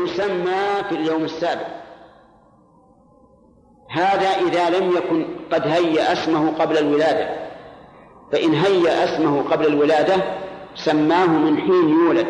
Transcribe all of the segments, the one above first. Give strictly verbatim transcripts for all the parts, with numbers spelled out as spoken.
ويسمى في اليوم السابع. هذا إذا لم يكن قد هيأ اسمه قبل الولادة، فإن هيأ اسمه قبل الولادة سماه من حين يولد،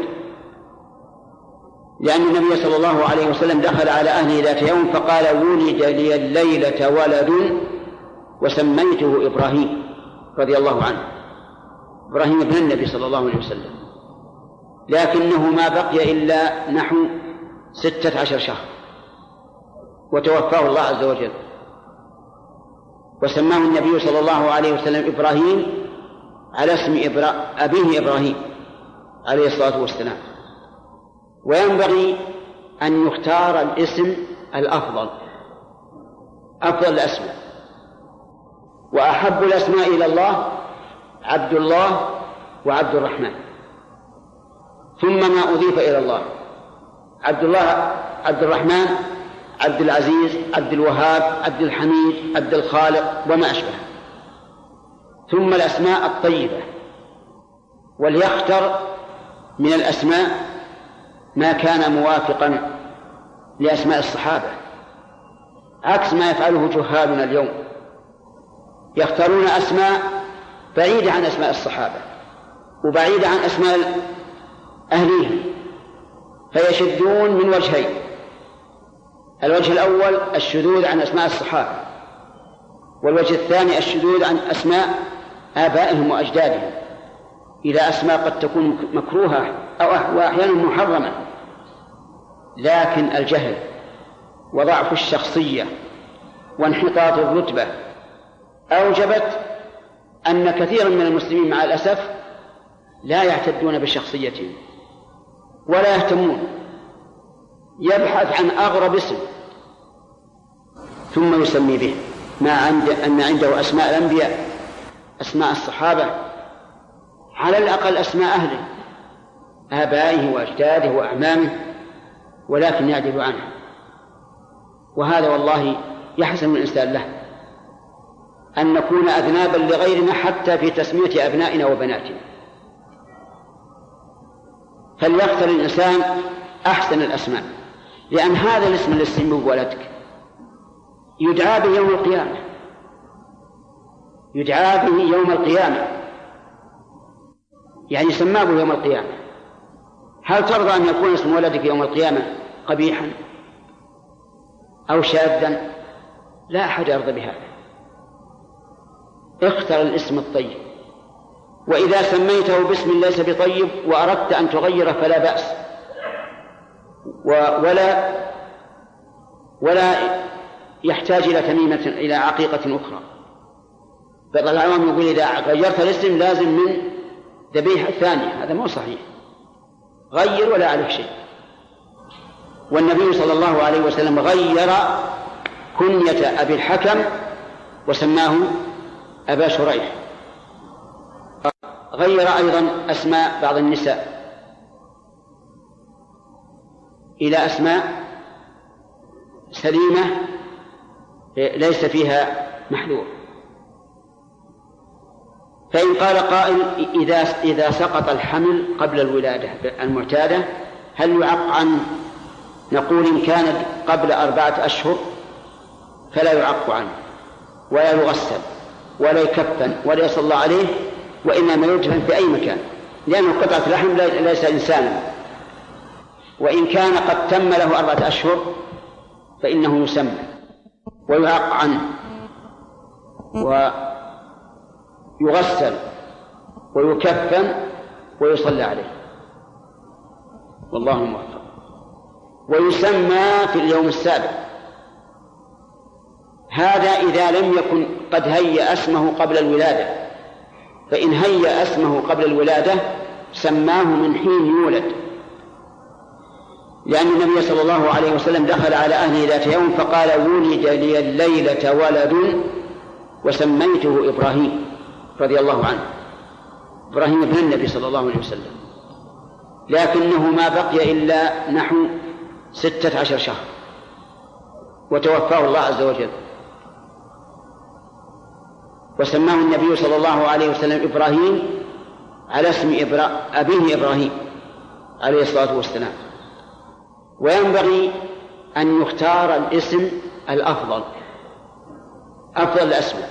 لأن النبي صلى الله عليه وسلم دخل على أهله ذات يوم فقال: ولد لي الليلة ولد وسميته إبراهيم رضي الله عنه، إبراهيم ابن النبي صلى الله عليه وسلم، لكنه ما بقي إلا نحو ستة عشر شهر وتوفاه الله عز وجل، وسماه النبي صلى الله عليه وسلم إبراهيم على اسم إبرا... أبيه إبراهيم عليه الصلاة والسلام. وينبغي أن يختار الاسم الأفضل، أفضل الأسماء، وأحب الأسماء إلى الله عبد الله وعبد الرحمن، ثم ما أضيف إلى الله: عبد الله، عبد الرحمن، عبد العزيز، عبد الوهاب، عبد الحميد، عبد الخالق وما أشبه، ثم الأسماء الطيبة. وليختر من الأسماء ما كان موافقا لأسماء الصحابة، عكس ما يفعله جهالنا اليوم، يختارون أسماء بعيدة عن أسماء الصحابة وبعيدة عن أسماء أهليهم، فيشدون من وجهين: الوجه الأول الشذوذ عن أسماء الصحابة، والوجه الثاني الشذوذ عن أسماء آبائهم وأجدادهم إلى أسماء قد تكون مكروهة أو أحيانا محرمة، لكن الجهل وضعف الشخصية وانحطاط الرتبة أوجبت أن كثيرا من المسلمين مع الأسف لا يعتدون بشخصيتهم ولا يهتمون، يبحث عن أغرب اسم ثم يسمي به، ما عند أن عنده أسماء الأنبياء، أسماء الصحابة، على الأقل أسماء أهله، آبائه وأجداده وأعمامه، ولكن يعدل عنها. وهذا والله يحسن الإنسان له أن نكون أذنابا لغيرنا حتى في تسمية أبنائنا وبناتنا. فليختر الإنسان أحسن الأسماء، لأن هذا الاسم اللي تسميه ولدك يدعى به يوم القيامة، يدعى به يوم القيامة، يعني سماه يوم القيامة. هل ترضى أن يكون اسم ولدك يوم القيامة قبيحا أو شاذا؟ لا أحد يرضى بهذا. اختر الاسم الطيب، وإذا سميته باسم ليس بطيب وأردت أن تغيره فلا بأس، ولا ولا يحتاج إلى تميمة إلى عقيقة أخرى. بعض العوام يقول إذا غيرت الاسم لازم من ذبيحة ثانية، هذا مو صحيح، غير ولا عليك شيء. والنبي صلى الله عليه وسلم غير كنية أبي الحكم وسماه أبا شريح. غير أيضا أسماء بعض النساء إلى أسماء سليمة ليس فيها محذور. فإن قال قائل: إذا إذا سقط الحمل قبل الولادة المعتادة هل يعق عنه؟ نقول: إن كانت قبل أربعة أشهر فلا يعق عنه ولا يغسل ولا يكفن ولا يصلى عليه، وإنما يدفن في أي مكان، لأنه قطعة لحم ليس إنسانا. وإن كان قد تم له أربعة أشهر فإنه يسمى ويعق عنه ويغسل ويكفن ويصلى عليه، والله موفق. ويسمى في اليوم السابع. هذا إذا لم يكن قد هيأ اسمه قبل الولادة، فإن هيأ اسمه قبل الولادة سماه من حين يولد، لأن النبي صلى الله عليه وسلم دخل على أهله ذات يوم فقال: ولد لي الليلة ولد وسميته إبراهيم رضي الله عنه، إبراهيم ابن النبي صلى الله عليه وسلم، لكنه ما بقي إلا نحو ستة عشر شهر وتوفاه الله عز وجل، وسماه النبي صلى الله عليه وسلم إبراهيم على اسم إبرا... أبيه إبراهيم عليه الصلاة والسلام. وينبغي أن يختار الاسم الأفضل، أفضل الأسماء.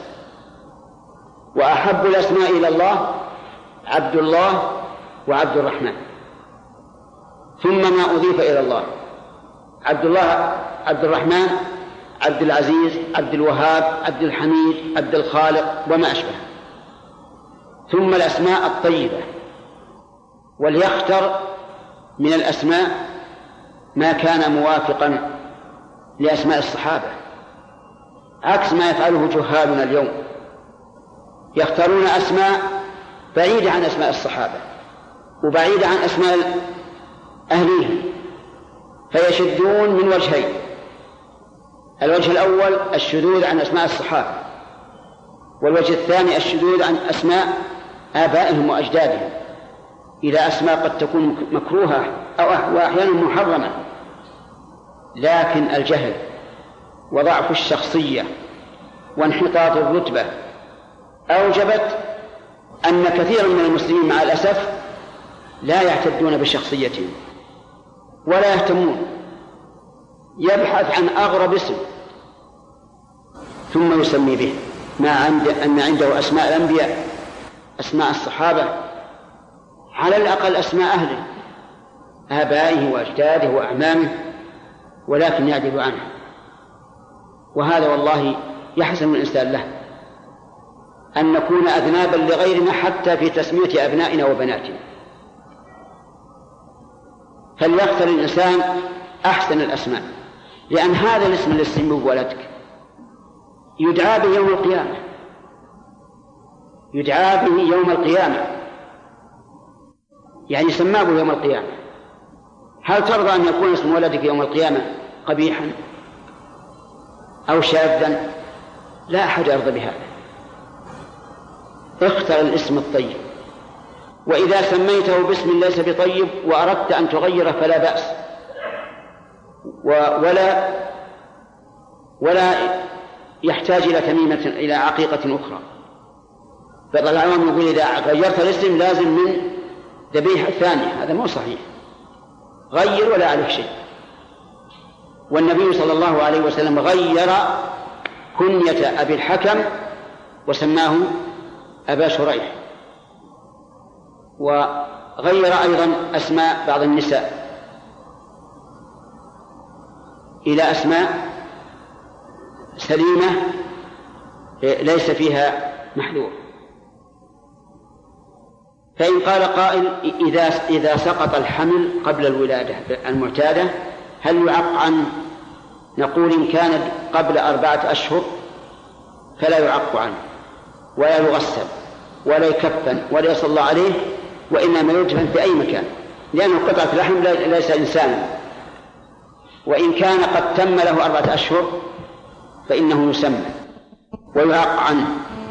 وأحب الأسماء إلى الله عبد الله وعبد الرحمن، ثم ما أضيف إلى الله: عبد الله، عبد الرحمن، عبد العزيز، عبد الوهاب، عبد الحميد، عبد الخالق وما أشبه، ثم الأسماء الطيبة. وليختر من الأسماء ما كان موافقا لأسماء الصحابة، عكس ما يفعله جهالنا اليوم، يختارون أسماء بعيدة عن أسماء الصحابة وبعيدة عن أسماء أهليهم، فيشدون من وجهين: الوجه الأول الشذوذ عن أسماء الصحابة، والوجه الثاني الشذوذ عن أسماء آبائهم وأجدادهم إلى أسماء قد تكون مكروهة أو أحيانا محرمة. لكن الجهل وضعف الشخصية وانحطاط الرتبة أوجبت أن كثيرا من المسلمين مع الأسف لا يعتدون بشخصيتهم ولا يهتمون، يبحث عن أغرب اسم ثم يسمي به، ما عند أن عنده أسماء الأنبياء، أسماء الصحابة، على الأقل أسماء أهله، آبائه وأجداده وأعمامه، ولكن يعدل عنه. وهذا والله يحسن الإنسان له أن نكون أذنابا لغيرنا حتى في تسمية أبنائنا وبناتنا. فليختر الإنسان أحسن الأسماء، لأن هذا الاسم اللي تسميه ولدك يدعى به يوم القيامة، يدعى به يوم القيامة، يعني سماه يوم القيامة. هل ترضى أن يكون اسم ولدك يوم القيامة قبيحا أو شاذا؟ لا أحد يرضى بهذا. اختر الاسم الطيب، وإذا سميته باسم ليس بطيب وأردت أن تغيره فلا بأس، ولا ولا يحتاج إلى تميمة إلى عقيقة أخرى. بعض العوام يقول إذا غيرت الاسم لازم من ذبيحة ثانية، هذا مو صحيح، غير ولا عليه شيء. والنبي صلى الله عليه وسلم غير كنية أبي الحكم وسماه أبا شريح، وغير أيضا أسماء بعض النساء إلى أسماء سليمة ليس فيها محذور. فإن قال قائل: إذا إذا سقط الحمل قبل الولادة المعتادة هل يعق عنه؟ نقول: إن كانت قبل أربعة أشهر فلا يعق عنه ولا يغسل ولا يكفن ولا يصلى عليه، وإنما يدفن في أي مكان، لأنه قطعة لحم ليس إنسانا. وإن كان قد تم له أربعة أشهر فإنه يسمى ويعق عنه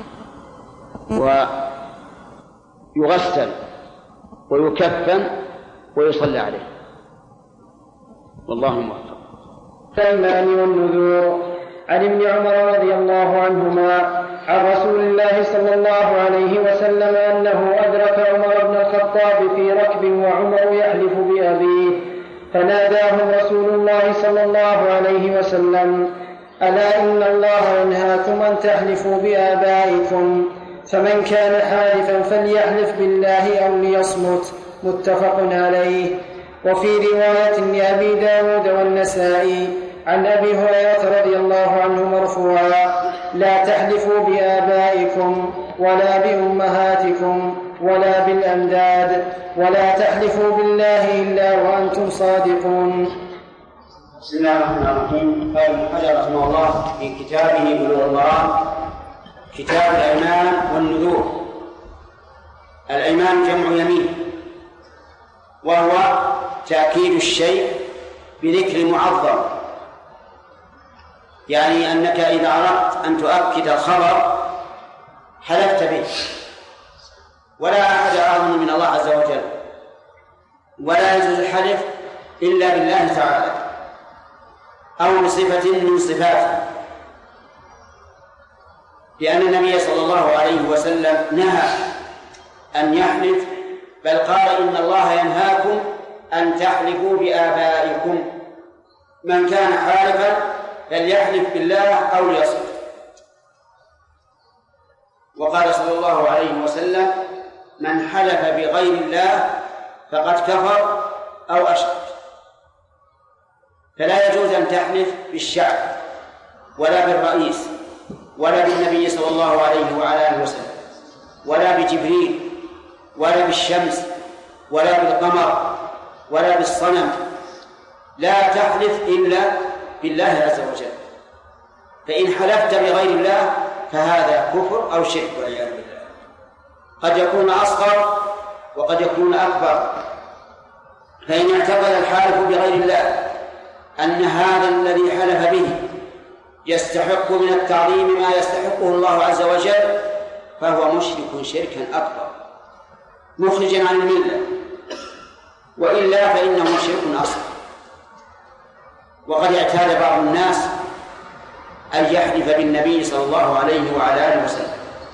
ويغسل ويكفن ويصلى عليه، والله موفق. الأيمان والنذور. عن ابن عمر رضي الله عنهما عن رسول الله صلى الله عليه وسلم أنه أدرك عمر بن الخطاب في ركب وعمر يحلف بأبيه، فناداهم رسول الله صلى الله عليه وسلم: ألا إن الله ينهاكم أن تحلفوا بآبائكم، فمن كان حالفا فليحلف بالله أو ليصمت. متفق عليه. وفي رواية لأبي داود والنسائي عن أبي هريرة رضي الله عنه مرفوعا: لا تحلفوا بآبائكم ولا بأمهاتكم ولا بالأنداد، ولا تحلفوا بالله إلا وأنتم صادقون. بسم الله الرحمن الرحيم. قال ابن حجر رحمه الله في كتابه بلوغ المرام كتاب الأيمان والنذور. الأيمان جمع يمين، وهو تأكيد الشيء بذكر معظم، يعني أنك إذا أردت أن تؤكد الخبر حلفت به، ولا أحد أعظم من الله عز وجل، ولا يجوز الحلف إلا بالله تعالى أو بصفة من صفاته، لأن النبي صلى الله عليه وسلم نهى أن يحلف، بل قال: إن الله ينهاكم أن تحلفوا بآبائكم من كان حالفا فليحلف بالله أو ليصمت. وقال صلى الله عليه وسلم: من حلف بغير الله فقد كفر أو أشرك. فلا يجوز أن تحلف بالشعب ولا بالرئيس ولا بالنبي صلى الله عليه وعلى آله وسلم ولا بجبريل ولا بالشمس ولا بالقمر ولا بالصنم. لا تحلف إلا بالله عز وجل. فإن حلفت بغير الله فهذا كفر أو شرك والعياذ بالله. قد يكون أصغر وقد يكون أكبر. فإن اعتقد الحالف بغير الله أن هذا الذي حلف به يستحق من التعظيم ما يستحقه الله عز وجل فهو مشرك شركا أكبر مخرجا عن الملة، وإلا فإنه شرك أصغر. وقد اعتاد بعض الناس أن يحلف بالنبي صلى الله عليه وعلى آله وسلم،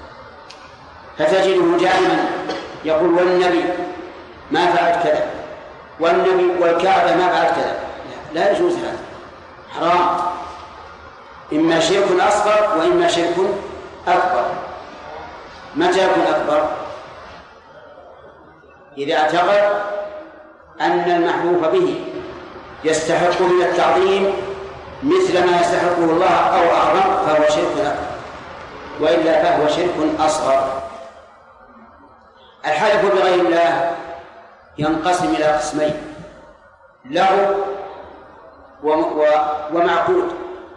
فتجده دائما يقول: والنبي ما فعلت كذا، والنبي والكعبة ما فعلت كذا. لا يجوز هذا، حرام. إما شرك أصغر وإما شرك أكبر. متى يكون أكبر؟ إذا اعتقد أن المحلوف به يستحق من التعظيم مثل ما يستحقه الله أو أعظم فهو شرك أكبر، وإلا فهو شرك أصغر. الحلف بغير الله ينقسم إلى قسمين: له ومعقود.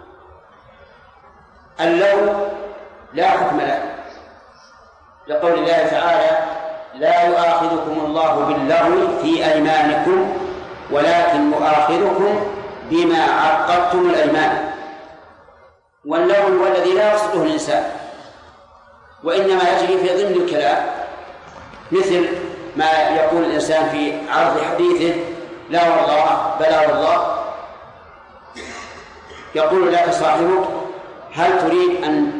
اللغو لا حكم له، لقول الله تعالى: لا يؤاخذكم الله باللغو في أيمانكم ولكن مؤاخذكم بما عقدتم الأيمان. واللغو هو الذي لا يقصده الإنسان وإنما يجري في ضمن الكلام، مثل ما يقول الإنسان في عرض حديثه: لا والله، بلا والله. يقول لك صاحبك: هل تريد أن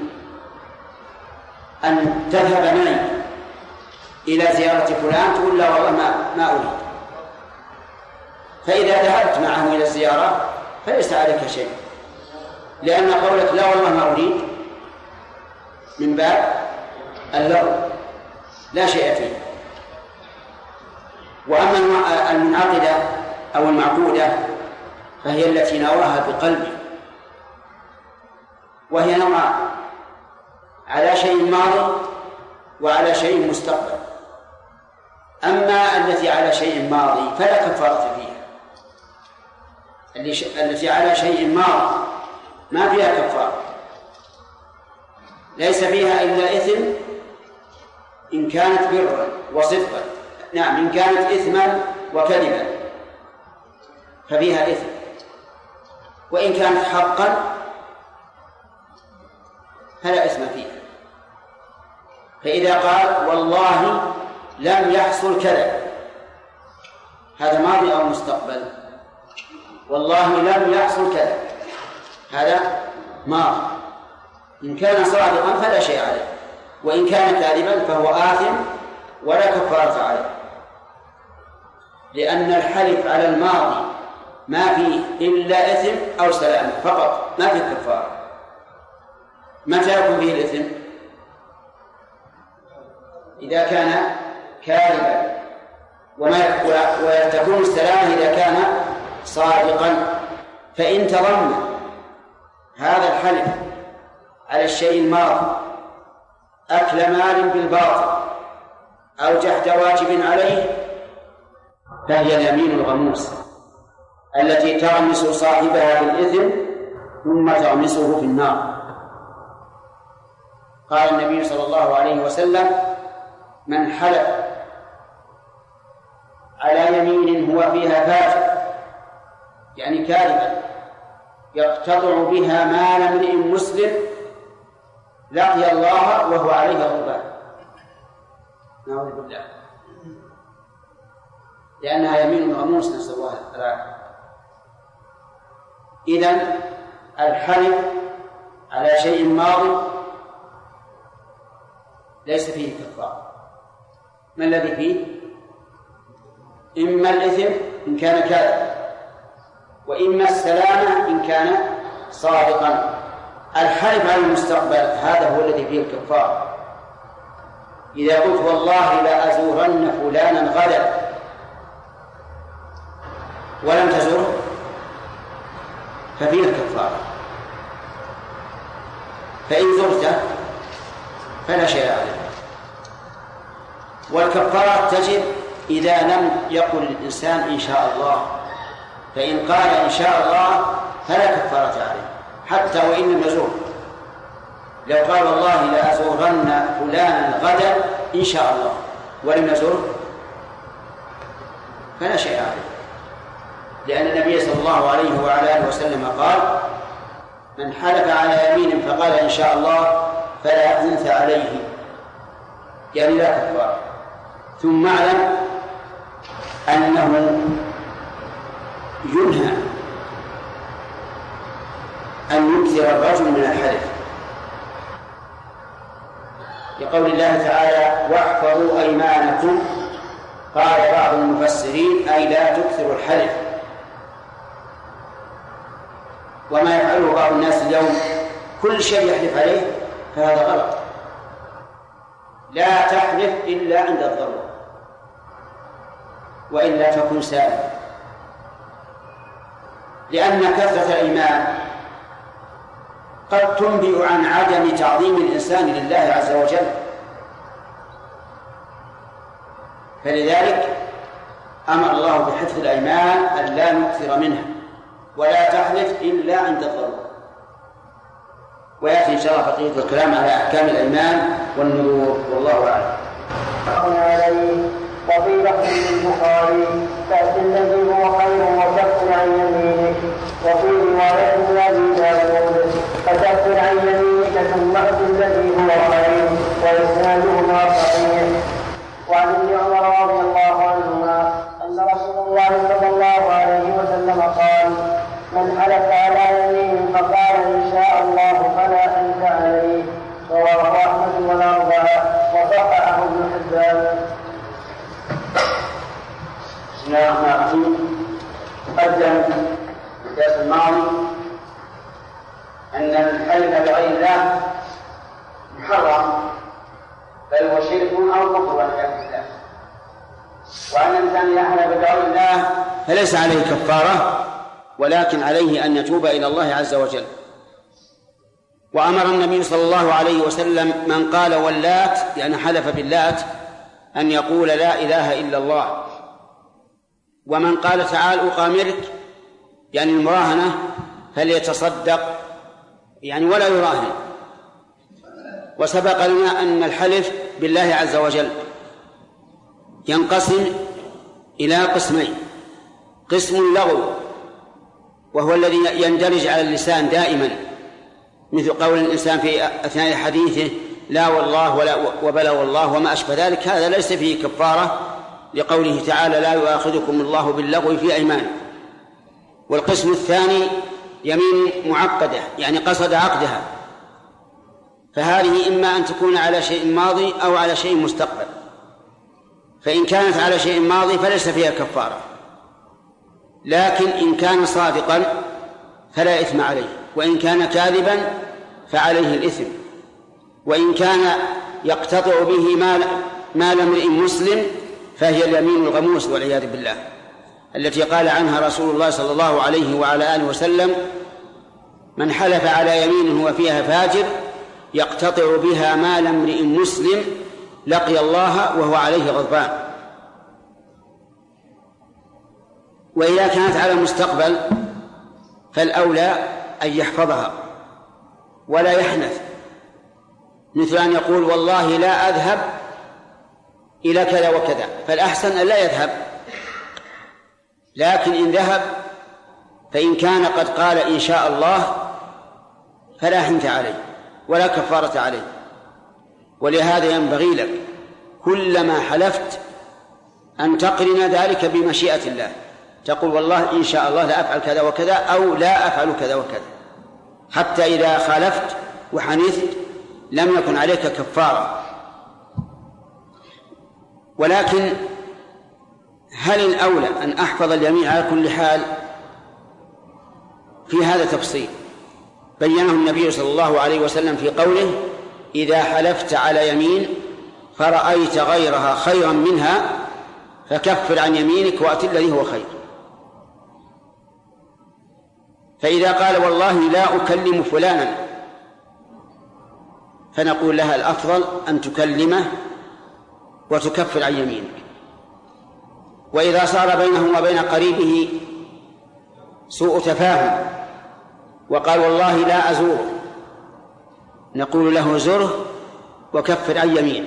أن تذهب معي إلى زيارة فلان؟ تقول: لا والله ما ما أريد. فإذا ذهبت معه إلى الزيارة فليس عليك شيء، لأن قولك لا والله ما أريد من باب اللغو لا شيء فيه. وأما المنعقدة أو المعقودة فهي التي نواها بقلبه، وهي نوعان: على شيء ماضي وعلى شيء مستقبل. أما التي على شيء ماضي فلا كفارة فيها. التي على شيء ماضي ما فيها كفارة، ليس فيها إلا إثم إن كانت برا وصدقا. نعم، إن كانت إثما وكذبا ففيها إثم، وإن كانت حقا فلا إثم فيها. فإذا قال: والله لم يحصل كذا، هذا ماضي أو مستقبل؟ والله لم يحصل كذا، هذا ماضي. إن كان صادقا فلا شيء عليه، وإن كان كاذبا فهو آثم ولا كفارة عليه، لأن الحلف على الماضي ما فيه إلا إثم أو سلام فقط، ما فيه كفارة. متى يكون فيه الإثم؟ إذا كان كاذبا، وتكون السلامة إذا كان صادقا. فإن تضمن هذا الحلف على الشيء الماضي أكل مال بالباطل أو جحد واجب عليه فهي اليمين الغموس التي تغمس صاحبها بالإثم ثم تغمسه في النار. قال النبي صلى الله عليه وسلم: من حلف على يمين هو فيها فاجر، يعني كاذبا، يقتطع بها مال امرئ مسلم لقي الله وهو عليه غضبان، نعوذ بالله، لأنها يمين غموس، نسأل الله العافية. إذن الحلف على شيء ماضي ليس فيه كفارة. ما الذي فيه؟ إما الإثم إن كان كاذبا، وإما السلامة إن كان صادقا. الحلف على المستقبل هذا هو الذي فيه الكفارة. إذا قلت والله لا أزورن فلانا غدا ولم تزره ففيه الكفارة، فإن زرته فلا شيء عليه. والكفارة تجب إذا لم يقل الإنسان إن شاء الله، فإن قال إن شاء الله فلا كفارة عليه حتى وإن لم يزور. لو قال والله لا أزورن فلانا غدا إن شاء الله ولم يزور فلا شيء عليه، لأن النبي صلى الله عليه وعلى آله وسلم قال من حلف على يمين فقال إن شاء الله فلا أنث عليه، يعني لا كفارة. ثم اعلم أنه ينهى أن يكثر الرجل من الحلف، لقول الله تعالى واحفظوا أيمانكم. قال بعض المفسرين أي لا تكثروا الحلف. وما يفعله بعض الناس اليوم كل شيء يحلف عليه فهذا غلط. لا تحلف إلا عند الضرورة وإلا تكون سالم، لأن كثرة الأيمان قد تنبئ عن عدم تعظيم الإنسان لله عز وجل. فلذلك أمر الله بحفظ الأيمان أن لا نكثر منها ولا تحلف إلا عند الضرورة. ويأتي إن شاء الله بقية الكلام على أحكام الأيمان والنذور، والله أعلم. عليه وفي لفظ البخاري تأتي الذي هو خير وكف عن يمينك، وفي رواية أبي داود فتكفر عن يمينك ثم أت الذي هو خير، وإسنادهما صحيح. وعن ابن عمر رضي الله عنهما أن رسول الله صلى الله عليه وسلم قال من حلف على يمين فقال إن شاء الله فلا أنت عليه، رواه أحمد والأربعة وصححه ابن حبان. بسم الله الرحمن الرحيم. قدم في الدرس الماضي أن الحلف بغير الله محرم بل هو شرك أو كفر والعياذ بالله، وأن الإنسان إذا حلف بغير الله فليس عليه كفارة ولكن عليه أن يتوب إلى الله عز وجل. وأمر النبي صلى الله عليه وسلم من قال واللات يعني حلف باللات أن يقول لا إله إلا الله، ومن قال تعال أقامرك يعني المراهنة فليتصدق يعني ولا يراهن. وسبق لنا أن الحلف بالله عز وجل ينقسم إلى قسمين: قسم لغو وهو الذي يندرج على اللسان دائما، مثل قول الإنسان في أثناء حديثه لا والله ولا وبلا والله وما أشبه ذلك، هذا ليس فيه كفارة لقوله تعالى لا يؤاخذكم الله باللغو في أيمانكم. والقسم الثاني يمين معقدة يعني قصد عقدها، فهذه إما أن تكون على شيء ماضي أو على شيء مستقبل، فإن كانت على شيء ماضي فليس فيها كفارة، لكن إن كان صادقا فلا إثم عليه، وإن كان كاذبا فعليه الإثم. وإن كان يقتطع به مال مال امرئ مسلم فهي اليمين الغموس والعياذ بالله، التي قال عنها رسول الله صلى الله عليه وعلى آله وسلم من حلف على يمين هو فيها فاجر يقتطع بها مال امرئ مسلم لقي الله وهو عليه غضبان. وإذا كانت على المستقبل فالأولى أن يحفظها ولا يحنث، مثل أن يقول والله لا أذهب إلى كذا وكذا، فالأحسن أن لا يذهب، لكن إن ذهب فإن كان قد قال إن شاء الله فلا حنث عليه ولا كفارة عليه. ولهذا ينبغي لك كلما حلفت أن تقرن ذلك بمشيئة الله، تقول والله إن شاء الله لا أفعل كذا وكذا أو لا أفعل كذا وكذا، حتى إذا خالفت وحنثت لم يكن عليك كفارة. ولكن هل الأولى أن أحفظ اليمين على كل حال في هذا تفصيل بينه النبي صلى الله عليه وسلم في قوله: إذا حلفت على يمين فرأيت غيرها خيرا منها فكفر عن يمينك وأت الذي هو خير. فإذا قال: والله لا أكلم فلانا، فنقول لها: الأفضل أن تكلمه وتكفر عن يمينك. وإذا صار بينه وبين قريبه سوء تفاهم وقال: والله لا أزوره، نقول له: زره وكفر عن يمينك،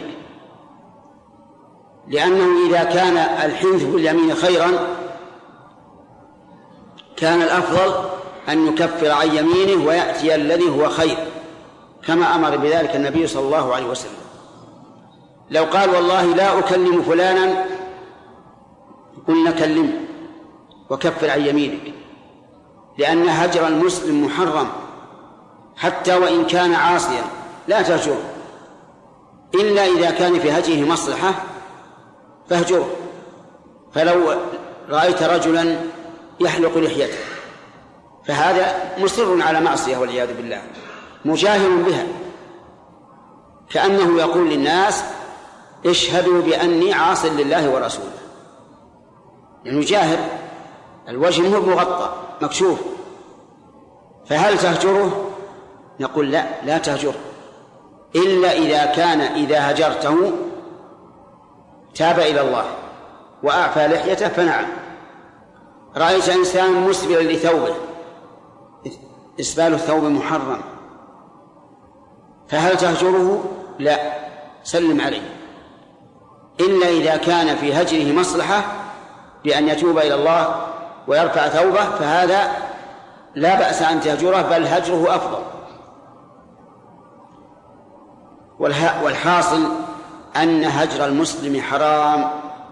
لأنه إذا كان الحنث باليمين خيرا كان الأفضل أن يكفر عن يمينه ويأتي الذي هو خير، كما أمر بذلك النبي صلى الله عليه وسلم. لو قال: والله لا أكلم فلانا، قلنا: كلمه وكفر عن يمينك، لأن هجر المسلم محرم حتى وإن كان عاصيا، لا تهجره إلا إذا كان في هجره مصلحة فاهجره. فلو رأيت رجلا يحلق لحيته فهذا مصر على معصية والعياذ بالله، مجاهر بها، كأنه يقول للناس: اشهدوا بأني عاص لله ورسوله، يعني جاهر، الوجه مو مغطى مكشوف. فهل تهجره؟ نقول: لا، لا تهجره إلا إذا كان إذا هجرته تاب إلى الله وأعفى لحيته فنعم. رأيت إنسان مسبلا لثوبه، إسبال الثوب محرم، فهل تهجره؟ لا، سلم عليه، إلا إذا كان في هجره مصلحة بأن يتوب إلى الله ويرفع ثوبه، فهذا لا بأس أن تهجره، بل هجره أفضل. والحاصل أن هجر المسلم حرام،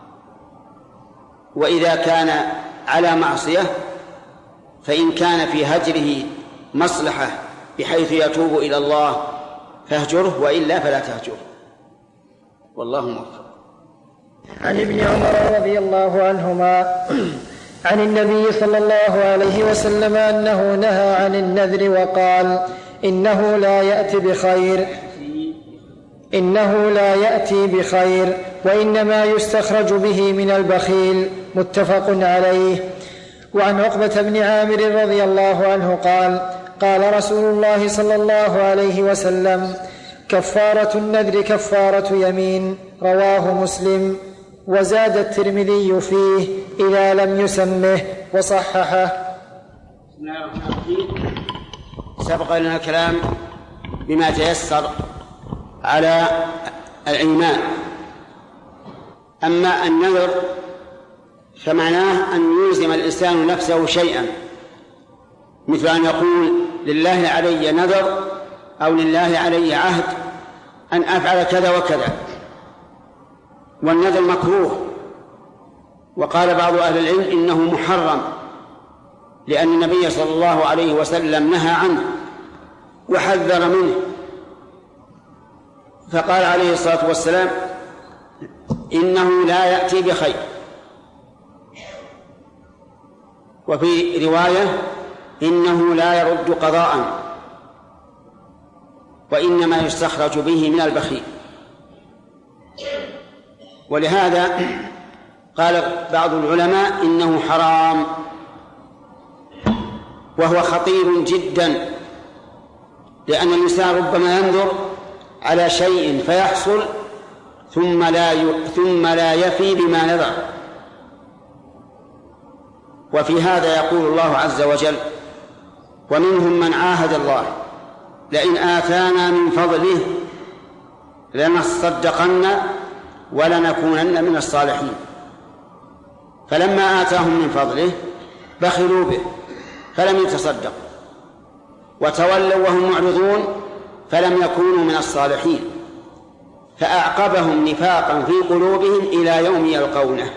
وإذا كان على معصية فإن كان في هجره مصلحة بحيث يتوب إلى الله فاهجره، وإلا فلا تهجره، والله موفق. عن ابن عمر رضي الله عنهما عن النبي صلى الله عليه وسلم أنه نهى عن النذر وقال: إنه لا يأتي بخير إنه لا يأتي بخير وإنما يستخرج به من البخيل. متفق عليه. وعن عقبة بن عامر رضي الله عنه قال: قال رسول الله صلى الله عليه وسلم: كفارة النذر كفارة يمين. رواه مسلم. وزاد الترمذي فيه: إذا لم يسمه، وصححه. سبق لنا الكلام بما تيسر على الإيمان. أما النذر فمعناه أن يلزم الإنسان نفسه شيئا، مثل أن يقول: لله علي نذر، أو لله علي عهد أن أفعل كذا وكذا. والنذر مكروه، وقال بعض أهل العلم إنه محرم، لأن النبي صلى الله عليه وسلم نهى عنه وحذر منه، فقال عليه الصلاة والسلام: إنه لا يأتي بخير. وفي رواية: إنه لا يرد قضاء، وإنما يستخرج به من البخيل. ولهذا قال بعض العلماء إنه حرام، وهو خطير جدا، لأن الإنسان ربما ينذر على شيء فيحصل ثم لا ي... ثم لا يفي بما نذر. وفي هذا يقول الله عز وجل: ومنهم من عاهد الله لئن آتانا من فضله لنصدقن ولنكونن من الصالحين. فلما آتاهم من فضله بخلوا به فلم يتصدقوا، وتولوا وهم معرضون فلم يكونوا من الصالحين، فأعقبهم نفاقا في قلوبهم إلى يوم يلقونه.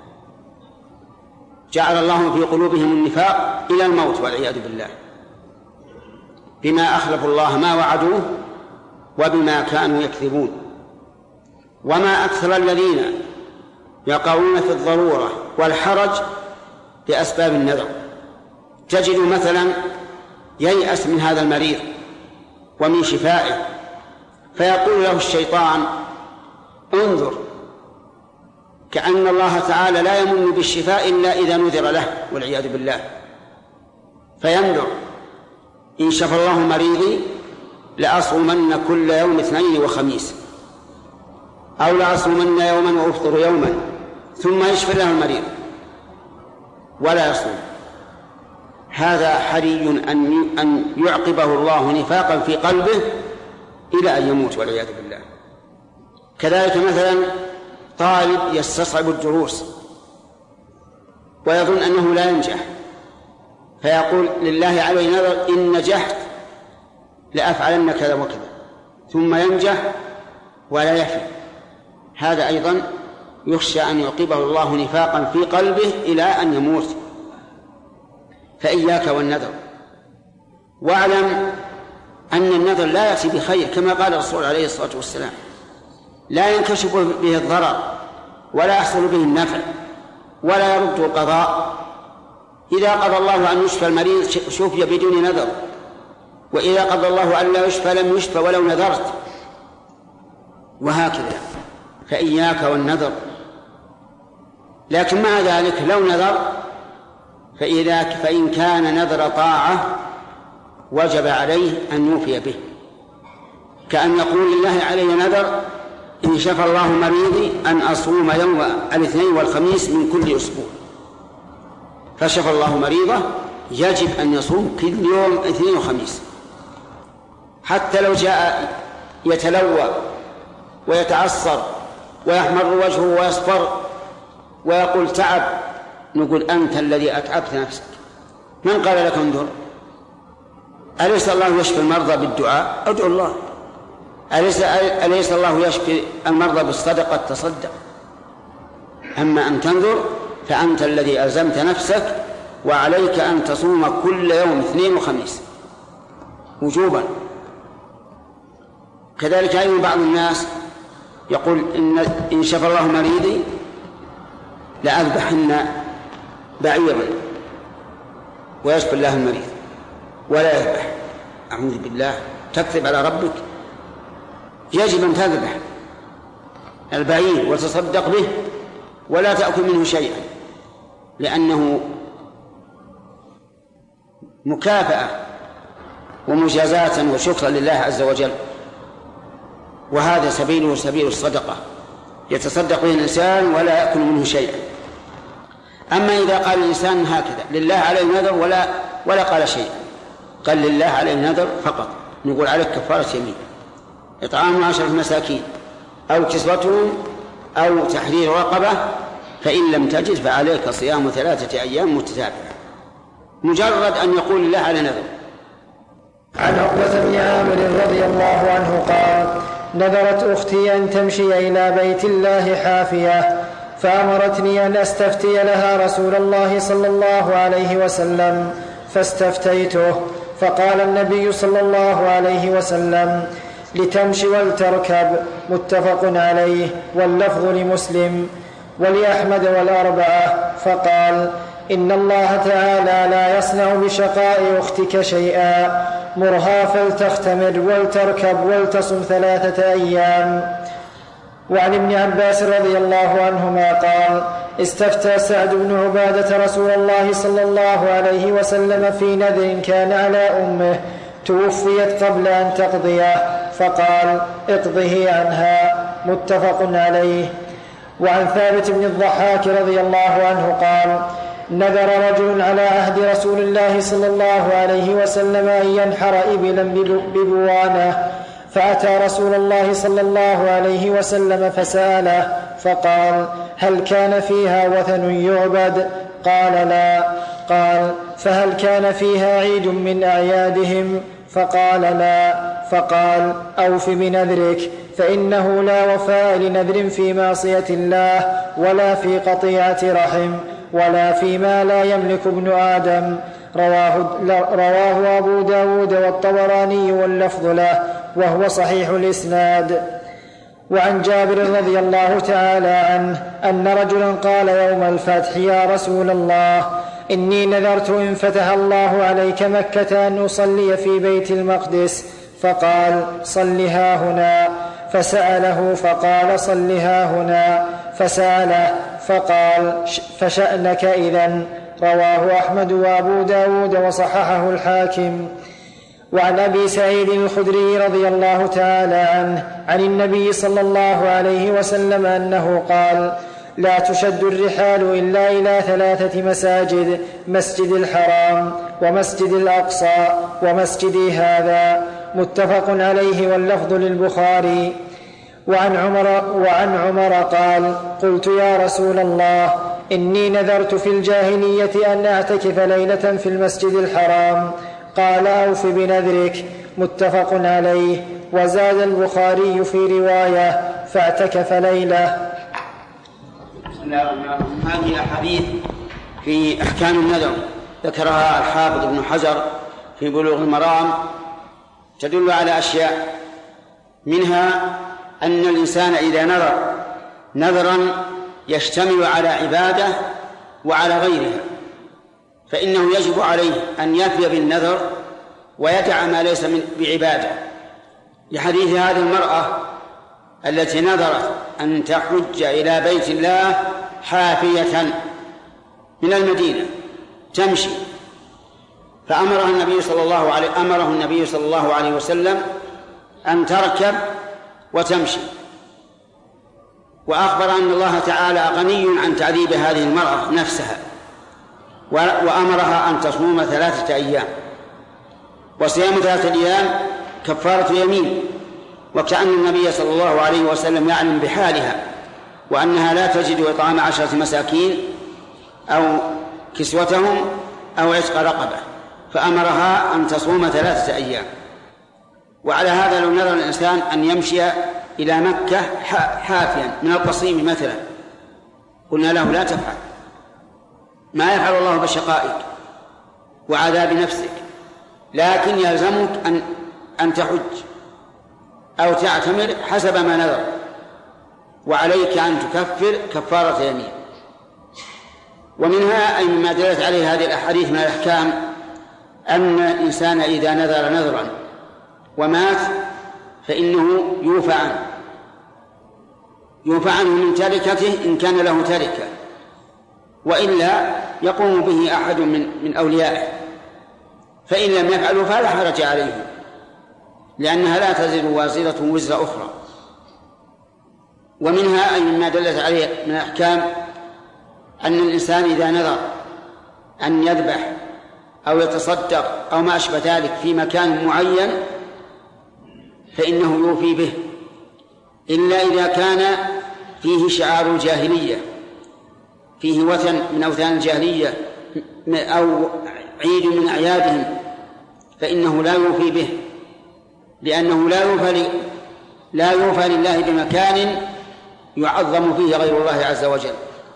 جعل الله في قلوبهم النفاق إلى الموت والعياذ بالله، بما أخلفوا الله ما وعدوه وبما كانوا يكذبون. وما أكثر الذين يقعون في الضرورة والحرج بأسباب النذر. تجد مثلا ييأس من هذا المريض ومن شفائه، فيقول له الشيطان انظر، كأن الله تعالى لا يمن بالشفاء إلا إذا نذر له والعياذ بالله، فينذر إن شفى الله مريضي لأصومن كل يوم اثنين وخميس، أو لأصومن يوما وأفطر يوما، ثم يشفي له المريض ولا يصوم. هذا حري أن يعقبه الله نفاقا في قلبه إلى أن يموت والعياذ بالله. كذلك مثلا طالب يستصعب الدروس ويظن أنه لا ينجح، فيقول لله علي نذر إن نجحت لأفعلن كذا وكذا، ثم ينجح ولا يفي. هذا أيضا يخشى أن يعقبه الله نفاقا في قلبه إلى أن يموت. فإياك والنذر، واعلم أن النذر لا يأتي بخير، كما قال الرسول عليه الصلاة والسلام: لا ينكشف به الضرر ولا يحصل به النفع ولا يرد القضاء. إذا قضى الله أن يشفى المريض شفي بدون نذر، وإذا قضى الله أن لا يشفى لم يشفى ولو نذرت، وهكذا. فإياك والنذر. لكن مع ذلك لو نذر فإذا فإن كان نذر طاعة وجب عليه أن يوفي به، كأن يقول لله علي نذر إن شفى الله مريضي أن أصوم يوم الاثنين والخميس من كل أسبوع، فشفى الله مريضه يجب أن يصوم كل يوم اثنين وخميس، حتى لو جاء يتلوى ويتعصر ويحمر وجهه ويصفر ويقول تعب، نقول أنت الذي أتعبت نفسك، من قال لك انظر؟ أليس الله يشفي المرضى بالدعاء؟ ادعو الله. أليس, أليس الله يشفي المرضى بالصدقة؟ تصدق. أما أن تنظر فأنت الذي ألزمت نفسك، وعليك أن تصوم كل يوم اثنين وخميس وجوبا. كذلك أيضا بعض الناس يقول إن, إن شفى الله مريضي لأذبحن بعيرا، ويشفي الله المريض ولا يذبح. أعوذ بالله، تكذب على ربك. يجب أن تذبح البعير وتصدق به ولا تأكل منه شيئا، لأنه مكافأة ومجازاة وشكرا لله عز وجل، وهذا سبيله سبيل الصدقة، يتصدق به الإنسان ولا يأكل منه شيئا. أما إذا قال الإنسان هكذا لله عليه نذر ولا ولا قال شيئا، قال لله عليه نذر فقط، نقول عليك كفارة يمين، إطعام عشرة مساكين أو كسوتهم أو تحرير رقبة، فإن لم تجد فعليك صيام ثلاثة أيام متتابعة، مجرد أن يقول لله على نذر. عن عقبة بن عامر رضي الله عنه قال: نذرت أختي أن تمشي إلى بيت الله حافية، فأمرتني أن أستفتي لها رسول الله صلى الله عليه وسلم، فاستفتيته، فقال النبي صلى الله عليه وسلم: لتمشي ولتركب. متفق عليه، واللفظ لمسلم ولأحمد والأربعة. فقال: إن الله تعالى لا يصنع بشقاء أختك شيئا، مرها فلتختمر ولتركب ولتصم ثلاثة أيام. وعن ابن عباس رضي الله عنهما قال: استفتى سعد بن عبادة رسول الله صلى الله عليه وسلم في نذر كان على أمه توفيت قبل أن تقضيه، فقال: اقضه عنها. متفق عليه. وعن ثابت بن الضحاك رضي الله عنه قال: نذر رجل على عهد رسول الله صلى الله عليه وسلم أن ينحر إبلا ببوانة، فأتى رسول الله صلى الله عليه وسلم فسأله، فقال: هل كان فيها وثن يعبد؟ قال: لا. قال: فهل كان فيها عيد من أعيادهم؟ فقال: لا. فقال: أوف بنذرك، فإنه لا وفاء لنذر في معصية الله ولا في قطيعة رحم ولا فيما لا يملك ابن آدم. رواه, رواه أبو داود والطبراني واللفظ له، وهو صحيح الإسناد. وعن جابر رضي الله تعالى عنه أن رجلا قال يوم الفتح: يا رسول الله، إني نذرت إن فتح الله عليك مكة أن أصلي في بيت المقدس، فقال صلها هنا، فسأله فقال صلها هنا، فسأله فقال فشأنك إذن. رواه أحمد وأبو داود وصححه الحاكم. وعن أبي سعيد الخدري رضي الله تعالى عنه عن النبي صلى الله عليه وسلم أنه قال: لا تشد الرحال إلا إلى ثلاثة مساجد: مسجد الحرام، ومسجد الأقصى، ومسجدي هذا. متفق عليه واللفظ للبخاري. وعن عمر, وعن عمر قال: قلت يا رسول الله إني نذرت في الجاهلية أن أعتكف ليلة في المسجد الحرام. قال: أوف بنذرك. متفق عليه. وزاد البخاري في رواية: فاعتكف ليلة. بسم الله الرحمن الرحيم. هذه أحاديث في أحكام النذر ذكرها الحافظ ابن حجر في بلوغ المرام، تدل على أشياء، منها أن الإنسان إذا نذر نذرا يشتمل على عبادة وعلى غيرها فإنه يجب عليه أن يفي بالنذر ويدع ما ليس من بعبادة، لحديث هذه المرأة التي نذرت أن تحج إلى بيت الله حافية من المدينة تمشي، فأمرها النبي صلى الله عليه أمره النبي صلى الله عليه وسلم أن تركب وتمشي، وأخبر أن الله تعالى غني عن تعذيب هذه المرأة نفسها، وأمرها أن تصوم ثلاثة أيام، وصيام ثلاثة أيام كفارة يمين، وكأن النبي صلى الله عليه وسلم يعلم بحالها وأنها لا تجد إطعام عشرة مساكين أو كسوتهم أو عتق رقبة، فأمرها أن تصوم ثلاثة أيام. وعلى هذا لو نذر الإنسان أن يمشي إلى مكة حافيا من القصيم مثلا، قلنا له لا تفعل، ما يفعل الله بشقائك وعذاب نفسك، لكن يلزمك أن أن تحج أو تعتمر حسب ما نذر، وعليك أن تكفر كفارة يمين. ومنها أي مما دلت عليه هذه الأحاديث من الأحكام أن الإنسان إذا نذر نذرا ومات فإنه يوفى عنه يوفى عنه من تركته إن كان له تركة، وإلا يقوم به أحد من من أوليائه، فإن لم يفعلوا فلا حرج عليه، لأنها لا تزر وازرة وزر أخرى. ومنها أي مما دلت عليه من الأحكام أن الإنسان إذا نذر أن يذبح أو يتصدق أو ما أشبه ذلك في مكان معين فإنه يوفي به، إلا إذا كان فيه شعار الجاهلية، فيه وثن من أوثان الجاهلية أو عيد من أعيادهم، فإنه لا يوفي به، لأنه لا يوفى لا يوفى لله بمكان يعظم فيه غير الله عز وجل.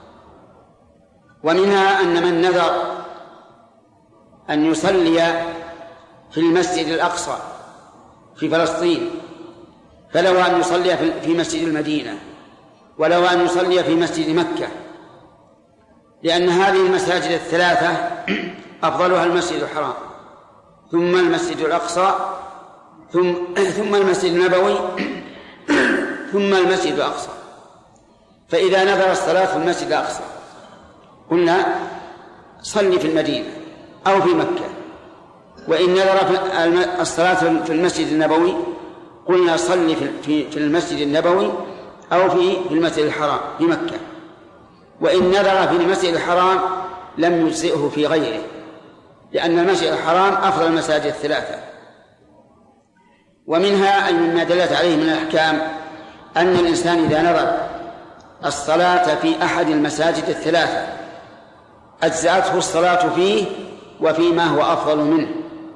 ومنها أن من نذر أن يصلي في المسجد الأقصى في فلسطين فلو أن يصلي في مسجد المدينة ولو أن يصلي في مسجد مكة، لأن هذه المساجد الثلاثة أفضلها المسجد الحرام ثم المسجد الأقصى ثم, ثم المسجد النبوي ثم المسجد الأقصى. فإذا نذر الصلاة في المسجد الأقصى قلنا صلي في المدينة أو في مكة، وإن نذر الصلاة في المسجد النبوي قلنا صلي في المسجد النبوي أو في المسجد الحرام في مكة، وإن نذر في المسجد الحرام لم يجزئه في غيره، لأن المسجد الحرام أفضل المساجد الثلاثة. ومنها أي مما دلت عليه من الأحكام أن الإنسان إذا نذر الصلاة في أحد المساجد الثلاثة أجزأته الصلاة فيه وفيما هو أفضل منه.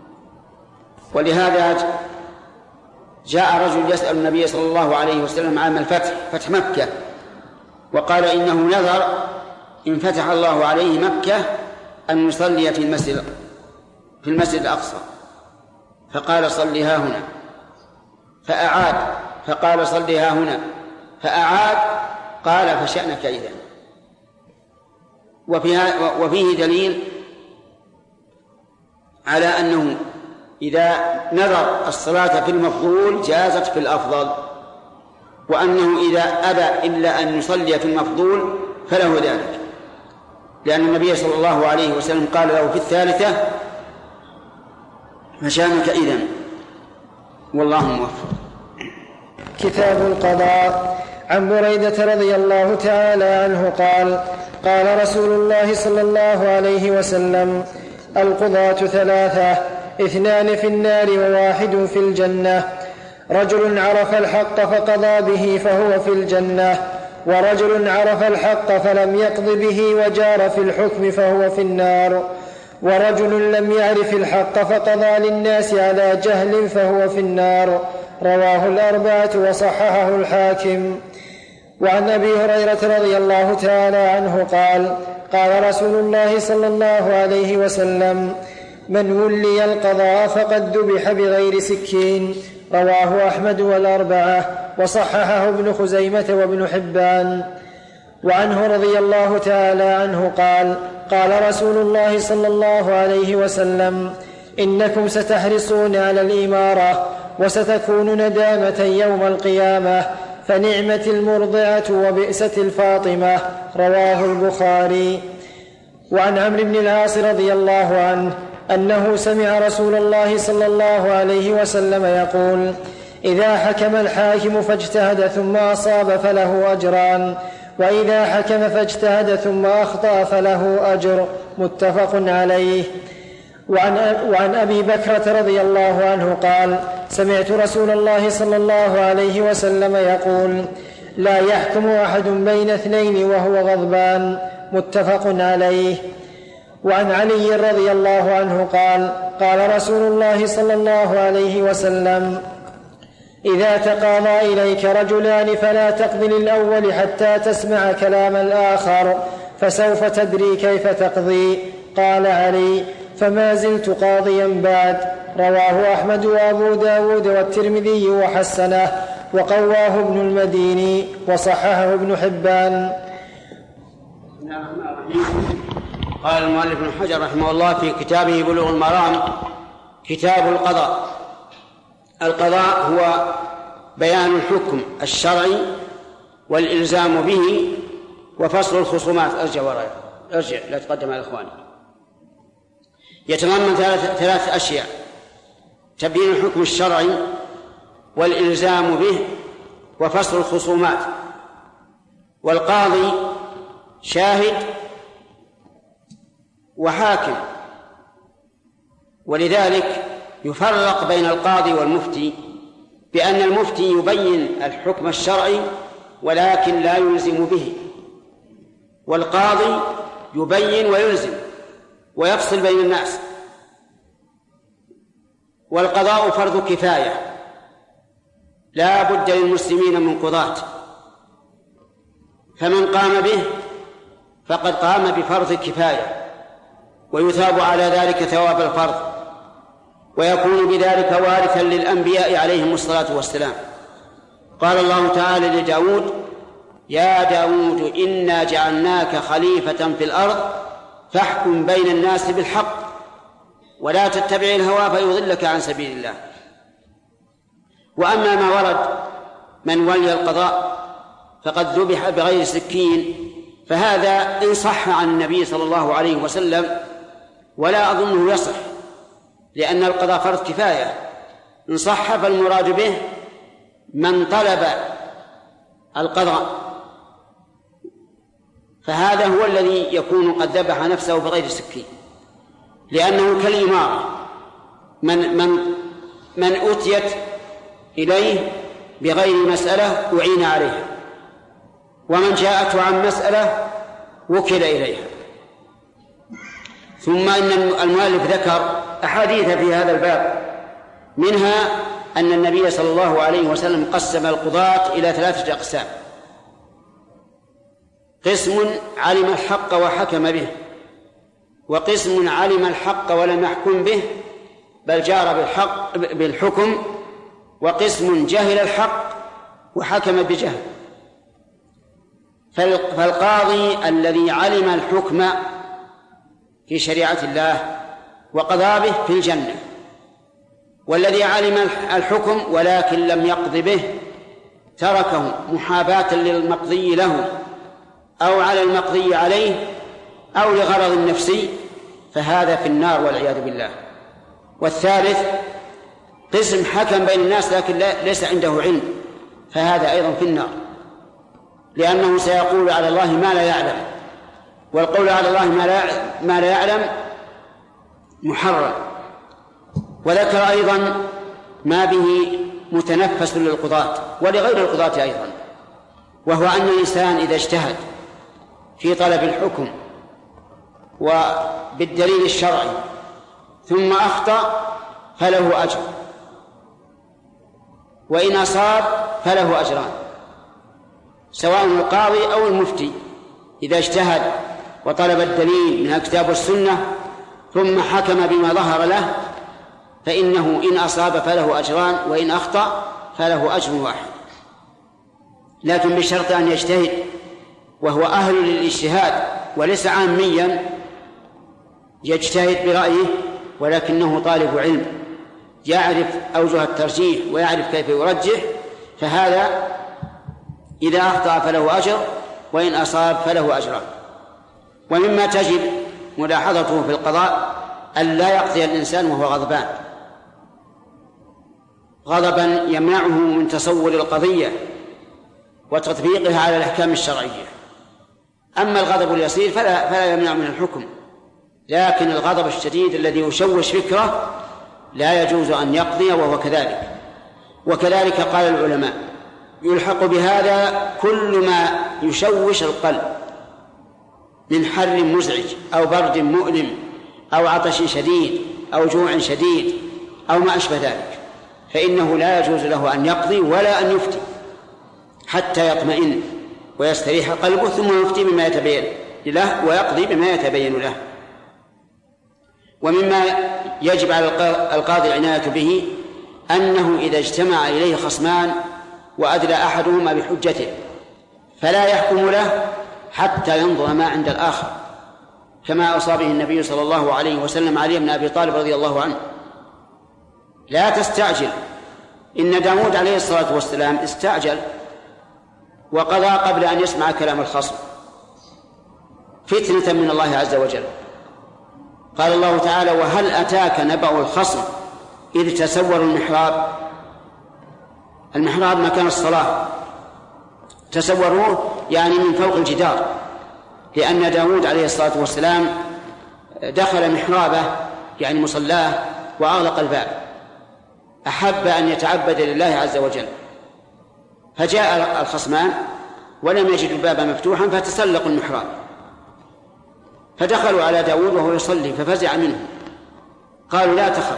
ولهذا جاء رجل يسأل النبي صلى الله عليه وسلم عام الفتح فتح مكة وقال إنه نذر إن فتح الله عليه مكة أن يصلي في المسجد في المسجد الأقصى، فقال صلها هنا، فأعاد فقال صلها هنا، فأعاد قال فشأنك إذن. وفيه دليل على أنه إذا نذر الصلاة في المفضول جازت في الأفضل، وأنه إذا أبى إلا أن يصلي في المفضول فله ذلك، لأن النبي صلى الله عليه وسلم قال له في الثالثة فشانك إذن، والله موفق. كتاب القضاء. عن بريدة رضي الله تعالى عنه قال: قال رسول الله صلى الله عليه وسلم: القضاة ثلاثة، اثنان في النار وواحد في الجنة، رجل عرف الحق فقضى به فهو في الجنة، ورجل عرف الحق فلم يقض به وجار في الحكم فهو في النار، ورجل لم يعرف الحق فقضى للناس على جهل فهو في النار. رواه الأربعة وصححه الحاكم. وعن أبي هريرة رضي الله تعالى عنه قال: قال رسول الله صلى الله عليه وسلم: من ولي القضاء فقد ذبح بغير سكين. رواه أحمد والأربعة وصححه ابن خزيمة وابن حبان. وعنه رضي الله تعالى عنه قال: قال رسول الله صلى الله عليه وسلم: إنكم ستحرصون على الإمارة وستكون ندامة يوم القيامة، فنعمة المرضعة وبئست الفاطمة. رواه البخاري. وعن عمرو بن العاص رضي الله عنه أنه سمع رسول الله صلى الله عليه وسلم يقول: إذا حكم الحاكم فاجتهد ثم أصاب فله أجران، وإذا حكم فاجتهد ثم أخطأ فله أجر. متفق عليه. وعن, وعن أبي بكرة رضي الله عنه قال: سمعت رسول الله صلى الله عليه وسلم يقول: لا يحكم أحد بين اثنين وهو غضبان. متفق عليه. وعن علي رضي الله عنه قال: قال رسول الله صلى الله عليه وسلم: إذا تقاضى إليك رجلان فلا تقض للأول حتى تسمع كلام الآخر، فسوف تدري كيف تقضي. قال علي: فما زلت قاضيا بعد. رواه أحمد وأبو داود والترمذي وحسنه، وقواه ابن المديني وصححه ابن حبان. قال المؤلف ابن حجر رحمه الله في كتابه بلوغ المرام: كتاب القضاء. القضاء هو بيان الحكم الشرعي والإلزام به وفصل الخصومات. ارجع وراء ارجع لا تقدم على إخواني. يتضمن ثلاث, ثلاث أشياء: تبيين الحكم الشرعي والإلزام به وفصل الخصومات. والقاضي شاهد وحاكم، ولذلك يفرق بين القاضي والمفتي بأن المفتي يبين الحكم الشرعي ولكن لا يلزم به، والقاضي يبين ويلزم ويفصل بين الناس. والقضاء فرض كفاية، لا بد للمسلمين من قضاة، فمن قام به فقد قام بفرض كفاية ويثاب على ذلك ثواب الفرض، ويكون بذلك وارثا للأنبياء عليهم الصلاة والسلام. قال الله تعالى لداود: يا داود إنا جعلناك خليفة في الأرض فاحكم بين الناس بالحق ولا تتبع الهوى فيضلك عن سبيل الله. وأما ما ورد من ولي القضاء فقد ذبح بغير سكين، فهذا إن صح عن النبي صلى الله عليه وسلم ولا أظنه يصح، لأن القضاء فرض كفاية. إن صح فالمراد به من طلب القضاء، فهذا هو الذي يكون قد ذبح نفسه بغير سكين، لأنه كالإمارة، من, من, من أتيت إليه بغير مسألة أعين عليها، ومن جاءته عن مسألة وكل إليها. ثم إن المؤلف ذكر أحاديث في هذا الباب، منها أن النبي صلى الله عليه وسلم قسم القضاة إلى ثلاثة أقسام: قسم علم الحق وحكم به، وقسم علم الحق ولم يحكم به بل جار بالحق بالحكم، وقسم جهل الحق وحكم بجهل. فالقاضي الذي علم الحكم في شريعة الله وقضى به في الجنة، والذي علم الحكم ولكن لم يقض به تركه محاباة للمقضي له أو على المقضي عليه أو لغرض نفسي فهذا في النار والعياذ بالله. والثالث قسم حكم بين الناس لكن ليس عنده علم، فهذا أيضا في النار، لأنه سيقول على الله ما لا يعلم، والقول على الله ما لا يعلم محرم. وذكر أيضا ما به متنفس للقضاة ولغير القضاة أيضا، وهو أن الإنسان إذا اجتهد في طلب الحكم وبالدليل الشرعي ثم أخطأ فله أجر، وإن أصاب فله أجران، سواء القاضي أو المفتي إذا اجتهد وطلب الدليل من الكتاب والسنة ثم حكم بما ظهر له فإنه إن أصاب فله أجران وإن أخطأ فله أجر واحد، لكن بشرط أن يجتهد وهو أهل للاجتهاد وليس عاميا يجتهد برأيه، ولكنه طالب علم يعرف أوجه الترجيح ويعرف كيف يرجح، فهذا إذا أخطأ فله أجر وإن أصاب فله أجران. ومما تجب ملاحظته في القضاء أن لا يقضي الإنسان وهو غضبان، غضبا يمنعه من تصور القضية وتطبيقها على الأحكام الشرعية. أما الغضب اليسير فلا, فلا يمنع من الحكم، لكن الغضب الشديد الذي يشوش فكره لا يجوز أن يقضي وهو كذلك. وكذلك قال العلماء يلحق بهذا كل ما يشوش القلب من حر مزعج أو برد مؤلم أو عطش شديد أو جوع شديد أو ما أشبه ذلك، فإنه لا يجوز له أن يقضي ولا أن يفتي حتى يطمئن ويستريح قلبه ثم يفتي بما يتبين له ويقضي بما يتبين له. ومما يجب على القاضي العناية به أنه إذا اجتمع إليه خصمان وأدلى أحدهما بحجته فلا يحكم له حتى ينظر ما عند الآخر، كما أوصى به النبي صلى الله عليه وسلم علي بن أبي طالب رضي الله عنه: لا تستعجل. إن داود عليه الصلاة والسلام استعجل وقضى قبل أن يسمع كلام الخصم فتنة من الله عز وجل. قال الله تعالى: وهل أتاك نبأ الخصم إذ تسوروا المحراب. المحراب مكان الصلاة، تسوروه يعني من فوق الجدار، لأن داود عليه الصلاة والسلام دخل محرابه يعني مصلاه وأغلق الباب، أحب أن يتعبد لله عز وجل، فجاء الخصمان ولم يجد الباب مفتوحا فتسلقوا المحراب، فدخلوا على داود وهو يصلي ففزع منه، قالوا: لا تخف،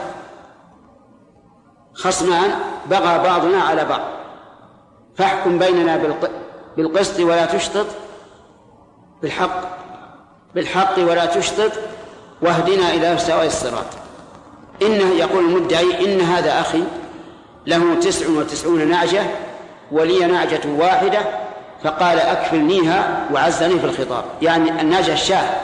خصمان بغى بعضنا على بعض، فاحكم بيننا بالقسط ولا تشطط بالحق بالحق ولا تشطط واهدنا إلى سواء الصراط. إنه يقول المدعي: إن هذا أخي له تسع وتسعون نعجة ولي نعجة واحدة، فقال: أكفلنيها وعزني في الخطاب، يعني النعجة الشاه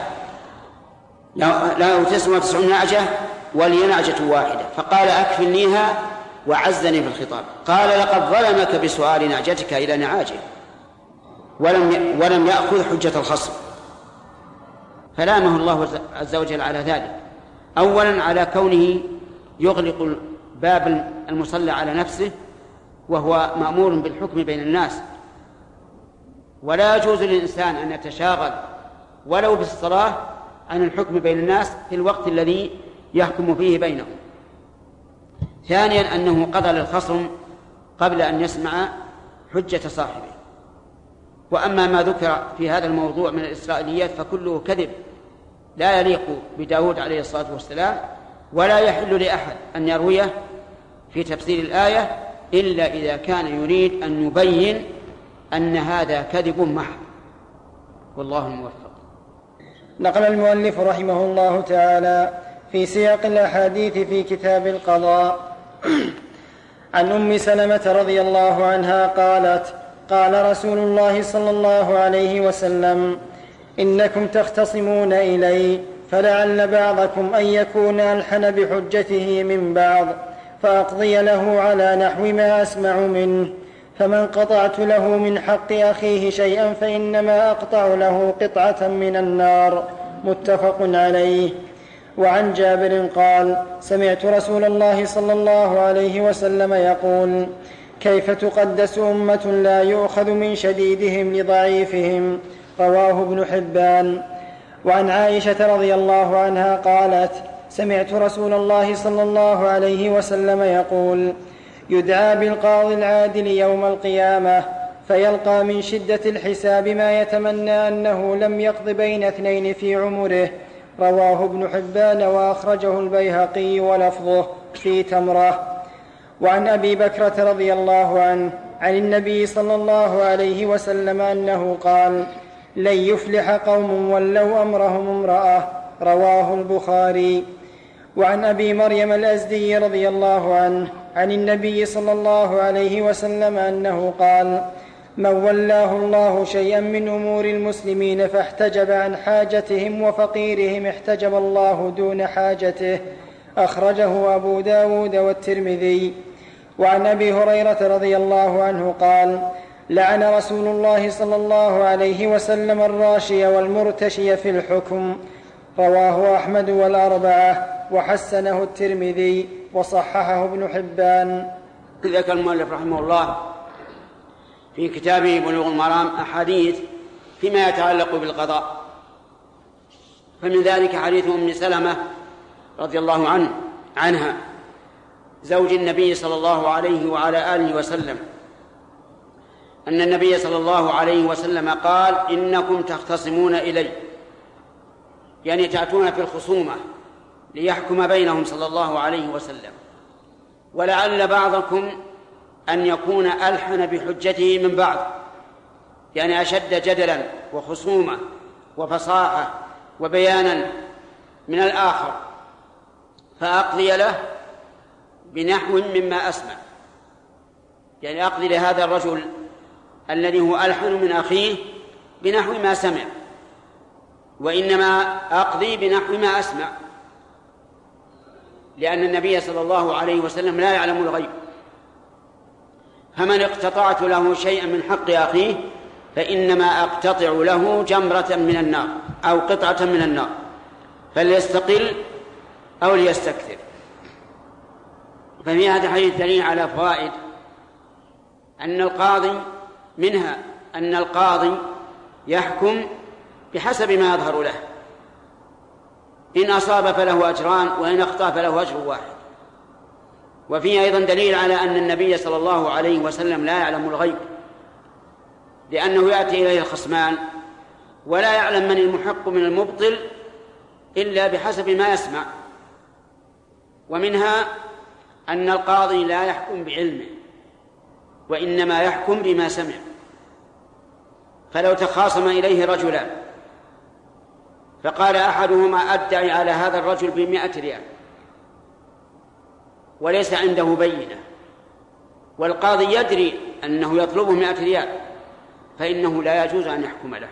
له تسع وتسعون نعجة ولي نعجة واحدة، فقال: أكفلنيها وعزني في الخطاب. قال: لقد ظلمك بسؤال نعجتك إلى نعاجه ولم ولم يأخذ حجة الخصم، فلامه الله عز وجل على ذلك، أولا على كونه يغلق باب المصلى على نفسه وهو مأمور بالحكم بين الناس، ولا يجوز للإنسان أن يتشاغل ولو بالصلاة عن الحكم بين الناس في الوقت الذي يحكم فيه بينهم. ثانيا أنه قضى للخصم قبل أن يسمع حجة صاحبه. وأما ما ذكر في هذا الموضوع من الإسرائيليات فكله كذب لا يليق بداود عليه الصلاة والسلام، ولا يحل لأحد أن يرويه في تفسير الآية إلا إذا كان يريد أن يبين أن هذا كذب محض، والله الموفق. نقل المؤلف رحمه الله تعالى في سياق الأحاديث في كتاب القضاء عن أم سلمة رضي الله عنها قالت: قال رسول الله صلى الله عليه وسلم: إنكم تختصمون إلي فلعل بعضكم أن يكون ألحن بحجته من بعض فأقضي له على نحو ما أسمع منه. فمن قطعت له من حق أخيه شيئا فإنما أقطع له قطعة من النار. متفق عليه. وعن جابر قال: سمعت رسول الله صلى الله عليه وسلم يقول: كيف تقدس أمة لا يؤخذ من شديدهم لضعيفهم. رواه ابن حبان. وعن عائشة رضي الله عنها قالت: سمعت رسول الله صلى الله عليه وسلم يقول: يدعى بالقاضي العادل يوم القيامة فيلقى من شدة الحساب ما يتمنى أنه لم يقض بين اثنين في عمره. رواه ابن حبان وأخرجه البيهقي ولفظه في تمرة. وعن أبي بكرة رضي الله عنه عن النبي صلى الله عليه وسلم أنه قال: لن يفلح قوم ولوا أمرهم امرأة. رواه البخاري. وعن أبي مريم الأزدي رضي الله عنه عن النبي صلى الله عليه وسلم أنه قال: من ولاه الله شيئا من أمور المسلمين فاحتجب عن حاجتهم وفقيرهم احتجب الله دون حاجته. أخرجه أبو داود والترمذي. وعن أبي هريرة رضي الله عنه قال: لعن رسول الله صلى الله عليه وسلم الراشي والمرتشي في الحكم. رواه أحمد والأربعة وحسنه الترمذي وصححه ابن حبان. ذكر المؤلف رحمه الله في كتابه بلوغ المرام أحاديث فيما يتعلق بالقضاء، فمن ذلك حديث أم سلمة رضي الله عنه عنها زوج النبي صلى الله عليه وعلى آله وسلم أن النبي صلى الله عليه وسلم قال: إنكم تختصمون إلي، يعني تأتون في الخصومة ليحكم بينهم صلى الله عليه وسلم، ولعل بعضكم أن يكون ألحن بحجته من بعض، يعني أشد جدلا وخصومة وفصاحة وبيانا من الآخر، فأقضي له بنحو مما أسمع، يعني أقضي لهذا الرجل الذي هو ألحن من أخيه بنحو ما سمع، وإنما أقضي بنحو ما أسمع، لأن النبي صلى الله عليه وسلم لا يعلم الغيب. فمن اقتطعت له شيئا من حق أخيه فإنما أقتطع له جمرة من النار أو قطعة من النار، فليستقل أو ليستكثر. ففي هذا الحديث دليل على فوائد، أن القاضي منها أن القاضي يحكم بحسب ما يظهر له، إن أصاب فله أجران وإن أخطأ فله أجر واحد. وفيه أيضا دليل على أن النبي صلى الله عليه وسلم لا يعلم الغيب، لأنه يأتي إليه الخصمان ولا يعلم من المحق من المبطل إلا بحسب ما يسمع. ومنها أن القاضي لا يحكم بعلمه وإنما يحكم بما سمع. فلو تخاصم إليه رجلان فقال أحدهما: أدعي على هذا الرجل بمئة ريال، وليس عنده بينة، والقاضي يدري أنه يطلبه مئة ريال، فإنه لا يجوز أن يحكم له،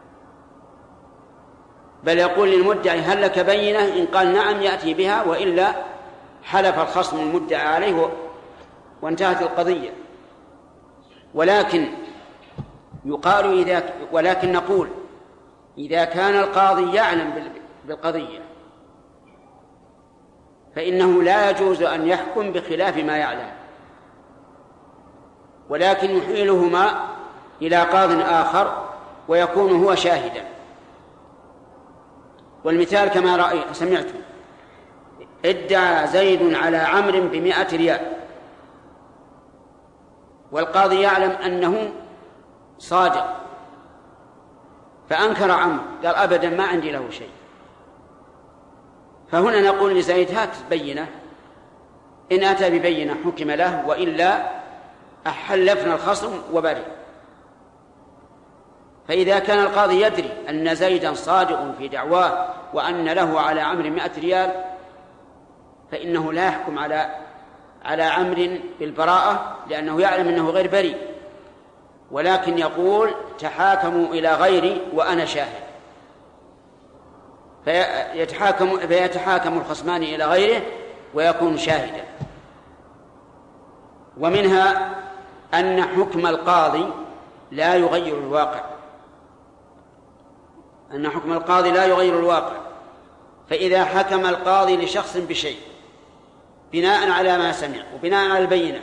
بل يقول للمدعي: هل لك بينة؟ إن قال نعم يأتي بها، وإلا حلف الخصم المدعى عليه وانتهت القضية. ولكن يقال إذا ولكن نقول إذا كان القاضي يعلم بالقضية فإنه لا يجوز أن يحكم بخلاف ما يعلم، ولكن يحيلهما إلى قاض آخر ويكون هو شاهدا. والمثال كما رأيت سمعتم: ادعى زيد على عمرو بمئة ريال، والقاضي يعلم أنه صادق، فأنكر عمرو، قال: أبدا ما عندي له شيء. فهنا نقول لزيد: هات بينة، إن أتى ببينة حكم له، وإلا أحلفنا الخصم وبرئ. فإذا كان القاضي يدري أن زيدا صادق في دعواه وأن له على عمرو مئة ريال فإنه لا يحكم على على عمرو بالبراءة، لأنه يعلم أنه غير بريء، ولكن يقول: تحاكموا إلى غيري وأنا شاهد. فيتحاكم, فيتحاكم الخصمان إلى غيره ويكون شاهدا. ومنها أن حكم القاضي لا يغير الواقع أن حكم القاضي لا يغير الواقع فإذا حكم القاضي لشخص بشيء بناء على ما سمع وبناء على البينة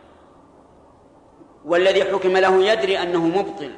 والذي حكم له يدري أنه مبطل،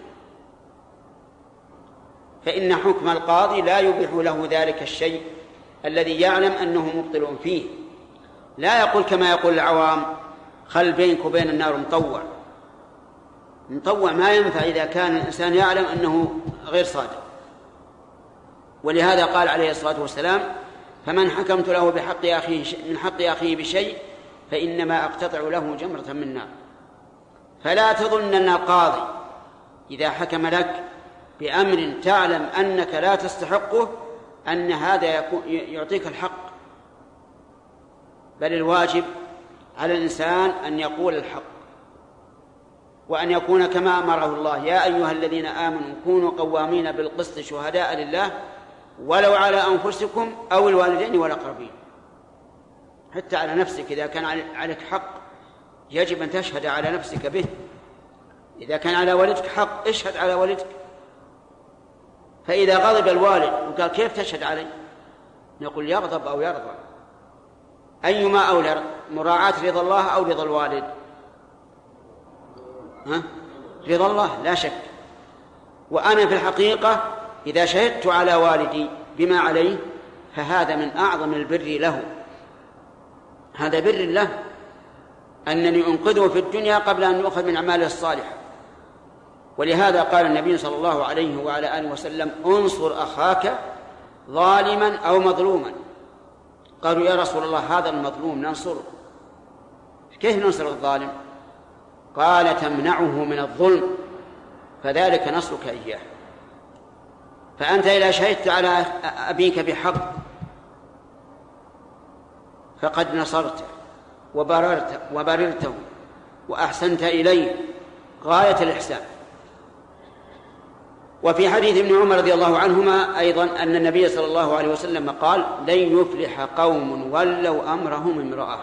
فإن حكم القاضي لا يبيح له ذلك الشيء الذي يعلم أنه مبطل فيه. لا يقول كما يقول العوام: خل بينك وبين النار مطوع. مطوع ما ينفع إذا كان الإنسان يعلم أنه غير صادق. ولهذا قال عليه الصلاة والسلام: فمن حكمت له بحق أخيه من حق أخيه بشيء فإنما أقتطع له جمرة من نار. فلا تظن أن القاضي إذا حكم لك بأمر تعلم أنك لا تستحقه أن هذا يعطيك الحق، بل الواجب على الإنسان أن يقول الحق وأن يكون كما أمره الله: يا أيها الذين آمنوا كونوا قوامين بالقسط شهداء لله ولو على أنفسكم أو الوالدين والأقربين. حتى على نفسك إذا كان عليك حق يجب أن تشهد على نفسك به. إذا كان على والدك حق اشهد على والدك. فإذا غضب الوالد وقال: كيف تشهد علي؟ نقول: يغضب أو يرضى، أيما أولى، مراعاة رضا الله أو رضا الوالد؟ ها؟ رضا الله لا شك. وأنا في الحقيقة إذا شهدت على والدي بما عليه فهذا من أعظم البر له، هذا بر له أنني أنقذه في الدنيا قبل أن يؤخذ من أعماله الصالحة. ولهذا قال النبي صلى الله عليه وعلى آله وسلم: انصر أخاك ظالما أو مظلوما. قالوا: يا رسول الله هذا المظلوم ننصره، كيف ننصر الظالم؟ قال: تمنعه من الظلم فذلك نصرك إياه. فأنت إذا شهدت على أبيك بحق فقد نصرته وبررته وبررته وأحسنت إليه غاية الإحسان. وفي حديث ابن عمر رضي الله عنهما أيضا أن النبي صلى الله عليه وسلم قال: لن يفلح قوم ولوا أمرهم امرأة.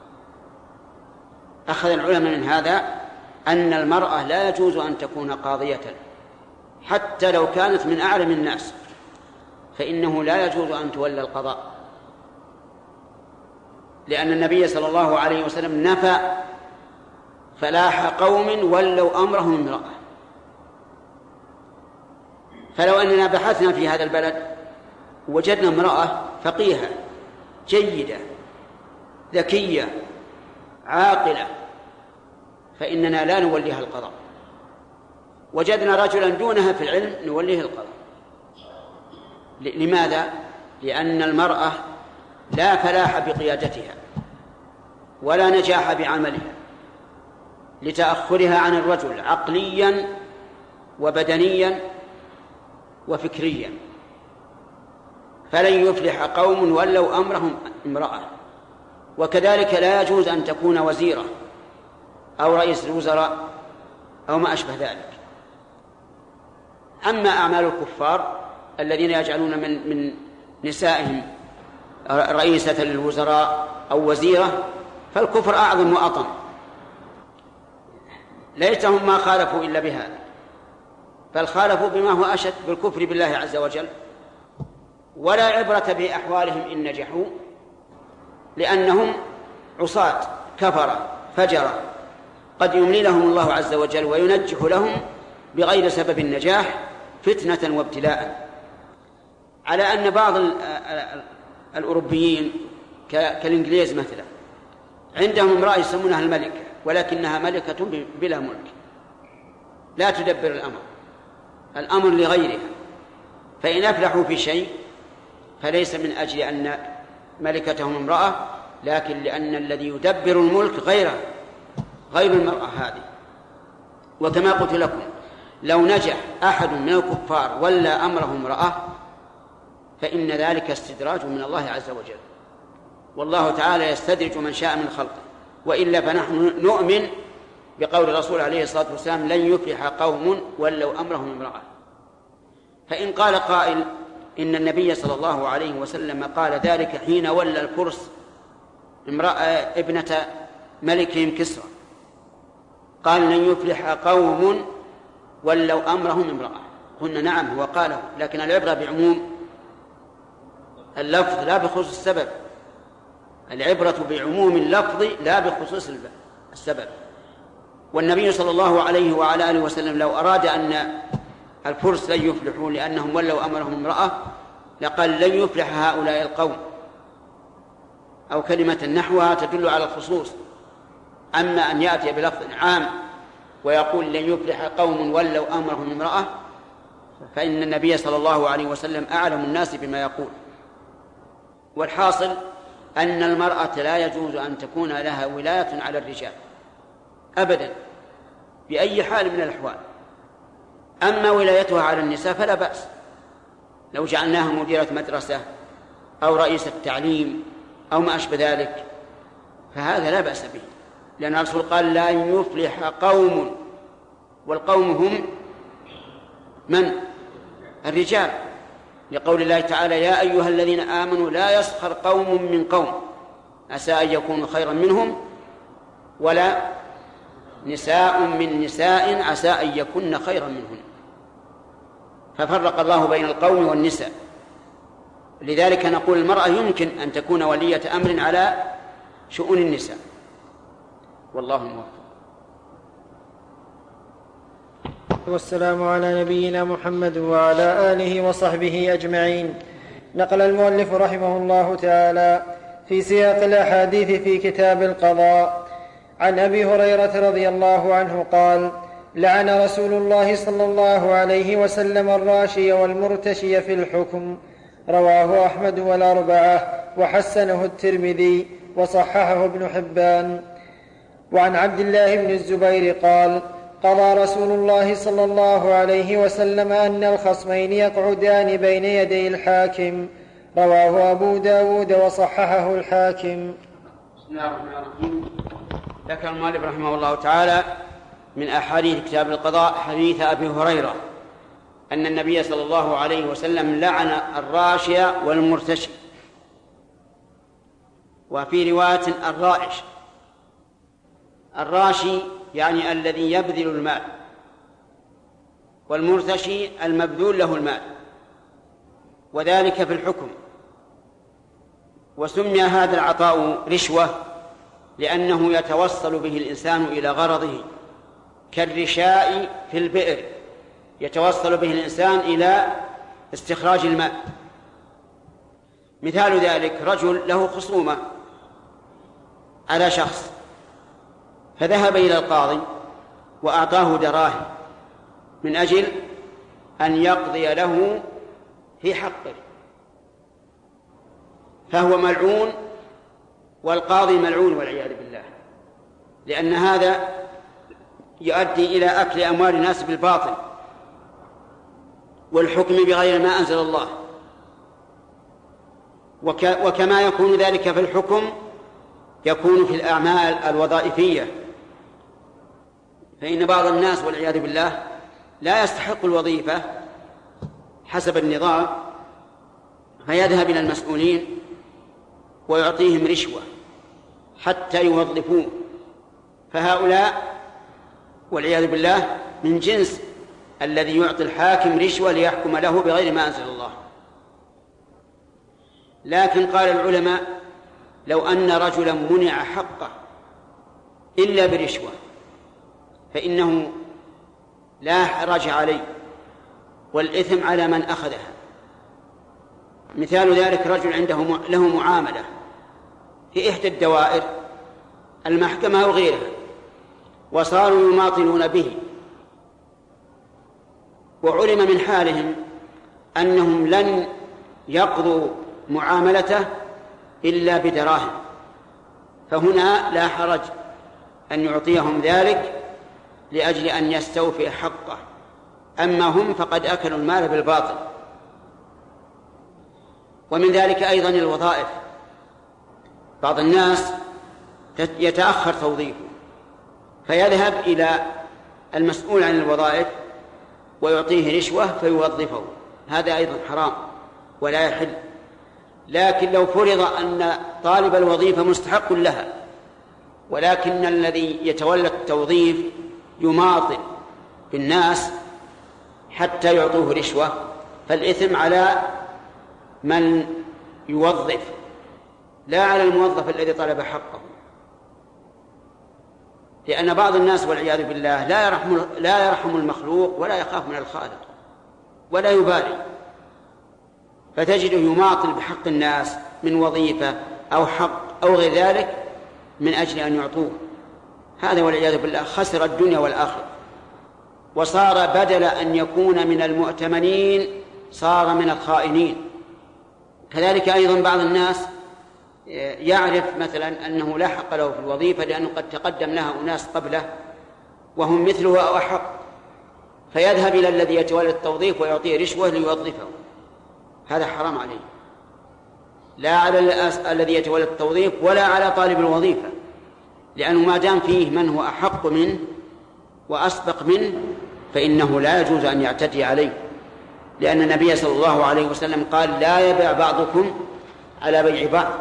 أخذ العلماء من هذا أن المرأة لا يجوز أن تكون قاضية حتى لو كانت من أعلم الناس، فإنه لا يجوز أن تولى القضاء، لأن النبي صلى الله عليه وسلم نفى فلاح قوم ولوا أمرهم امرأة. فلو أننا بحثنا في هذا البلد وجدنا امرأة فقيهة جيدة ذكية عاقلة فإننا لا نوليها القضاء، وجدنا رجلا دونها في العلم نوليه القضاء. لماذا؟ لأن المرأة لا فلاح بقيادتها ولا نجاح بعملها لتأخرها عن الرجل عقليا وبدنيا وفكريا. فلن يفلح قوم ولوا أمرهم امرأة. وكذلك لا يجوز أن تكون وزيرة أو رئيس الوزراء أو ما أشبه ذلك. أما أعمال الكفار الذين يجعلون من, من نسائهم رئيسة للوزراء أو وزيرة فالكفر أعظم وأطم، ليتهم ما خالفوا إلا بهذا، بل خالفوا بما هو أشد بالكفر بالله عز وجل. ولا عبرة بأحوالهم إن نجحوا، لأنهم عصاة كفرة فجرة قد يملي لهم الله عز وجل وينجح لهم بغير سبب النجاح فتنة وابتلاء. على أن بعض الأوروبيين كالإنجليز مثلا عندهم امرأة يسمونها الملكة، ولكنها ملكة بلا ملك، لا تدبر الأمر، الأمر لغيرها. فإن أفلحوا في شيء فليس من أجل أن ملكتهم امرأة، لكن لأن الذي يدبر الملك غيره غير المرأة هذه. وكما قلت لكم لو نجح أحد من الكفار ولا أمره امرأة فإن ذلك استدراج من الله عز وجل، والله تعالى يستدرج من شاء من خلقه. وإلا فنحن نؤمن بقول الرسول عليه الصلاة والسلام: لن يفلح قوم ولوا أمرهم امرأة. فإن قال قائل: إن النبي صلى الله عليه وسلم قال ذلك حين ولى الفرس امرأة ابنة ملكهم كسرى، قال لن يفلح قوم ولوا أمرهم امرأة. قلنا نعم هو قاله، لكن العبرة بعموم اللفظ لا بخصوص السبب، العبرة بعموم اللفظ لا بخصوص السبب. والنبي صلى الله عليه وعلى آله وسلم لو أراد أن الفرس لن يفلحوا لأنهم ولوا أمرهم امرأة لقال لن يفلح هؤلاء القوم، أو كلمة نحوها تدل على الخصوص. أما أن يأتي بلفظ عام ويقول لن يفلح قوم ولوا أمرهم امرأة فإن النبي صلى الله عليه وسلم أعلم الناس بما يقول. والحاصل أن المرأة لا يجوز أن تكون لها ولاية على الرجال أبدا بأي حال من الأحوال. أما ولايتها على النساء فلا بأس، لو جعلناها مديرة مدرسة أو رئيسة تعليم أو ما أشبه ذلك فهذا لا بأس به، لأن الرسول قال لا يفلح قوم، والقوم هم من؟ الرجال، لقول الله تعالى يا أيها الذين آمنوا لا يسخر قوم من قوم عسى أن يكونوا خيرا منهم ولا نساء من نساء عسى أن يكون خيرا منهن. ففرق الله بين القوم والنساء. لذلك نقول المرأة يمكن أن تكون ولية أمر على شؤون النساء، والله موفق. والسلام على نبينا محمد وعلى آله وصحبه أجمعين. نقل المؤلف رحمه الله تعالى في سياق الأحاديث في كتاب القضاء عن أبي هريرة رضي الله عنه قال لعن رسول الله صلى الله عليه وسلم الراشي والمرتشي في الحكم، رواه أحمد والأربعة وحسنه الترمذي وصححه ابن حبان. وعن عبد الله بن الزبير قال قضى رسول الله صلى الله عليه وسلم أن الخصمين يقعدان بين يدي الحاكم، رواه أبو داود وصححه الحاكم. بسم الله الرحمن الرحيم. ذكر المؤلف رحمه الله تعالى من أحاديث كتاب القضاء حديث أبي هريرة أن النبي صلى الله عليه وسلم لعن الراشي والمرتشي، وفي رواية الرائش. الراشي يعني الذي يبذل المال، والمرتشي المبذول له المال، وذلك في الحكم. وسمي هذا العطاء رشوة لأنه يتوصل به الإنسان إلى غرضه، كالرشاء في البئر يتوصل به الإنسان إلى استخراج الماء. مثال ذلك رجل له خصومة على شخص فذهب إلى القاضي وأعطاه دراهم من أجل أن يقضي له في حقه، فهو ملعون والقاضي ملعون والعياذ بالله، لأن هذا يؤدي إلى أكل أموال الناس بالباطل والحكم بغير ما أنزل الله. وكما يكون ذلك في الحكم يكون في الأعمال الوظائفية، فإن بعض الناس والعياذ بالله لا يستحق الوظيفة حسب النظام فيذهب إلى المسؤولين ويعطيهم رشوة حتى يوظفوه، فهؤلاء والعياذ بالله من جنس الذي يعطي الحاكم رشوة ليحكم له بغير ما أنزل الله. لكن قال العلماء لو أن رجلا منع حقه إلا برشوة فإنه لا حرج عليه والإثم على من أخذها. مثال ذلك رجل عنده له معاملة في إحدى الدوائر المحكمة أو غيرها وصاروا يماطلون به، وعلم من حالهم أنهم لن يقضوا معاملته إلا بدراهم، فهنا لا حرج أن يعطيهم ذلك لأجل أن يستوفي حقه، أما هم فقد أكلوا المال بالباطل. ومن ذلك أيضا الوظائف، بعض الناس يتأخر توظيفه فيذهب إلى المسؤول عن الوظائف ويعطيه رشوة فيوظفه، هذا أيضا حرام ولا يحل. لكن لو فرض أن طالب الوظيفة مستحق لها، ولكن الذي يتولى التوظيف يماطل بالناس حتى يعطوه رشوة، فالإثم على من يوظف لا على الموظف الذي طلب حقه. لأن بعض الناس والعياذ بالله لا يرحم لا يرحم المخلوق ولا يخاف من الخالق ولا يبالي، فتجده يماطل بحق الناس من وظيفة أو حق أو غير ذلك من أجل أن يعطوه. هذا والعياذ بالله خسر الدنيا والآخرة، وصار بدل أن يكون من المؤتمنين صار من الخائنين. كذلك أيضا بعض الناس يعرف مثلا أنه لا حق له في الوظيفة لأنه قد تقدم لها أناس قبله وهم مثله أو أحق، فيذهب إلى الذي يتولى التوظيف ويعطيه رشوة ليوظفه. هذا حرام عليه، لا على الذي يتولى التوظيف ولا على طالب الوظيفة، لأنه ما دام فيه من هو أحق منه وأسبق منه فإنه لا يجوز أن يعتدي عليه، لأن النبي صلى الله عليه وسلم قال لا يبيع بعضكم على بيع بعض.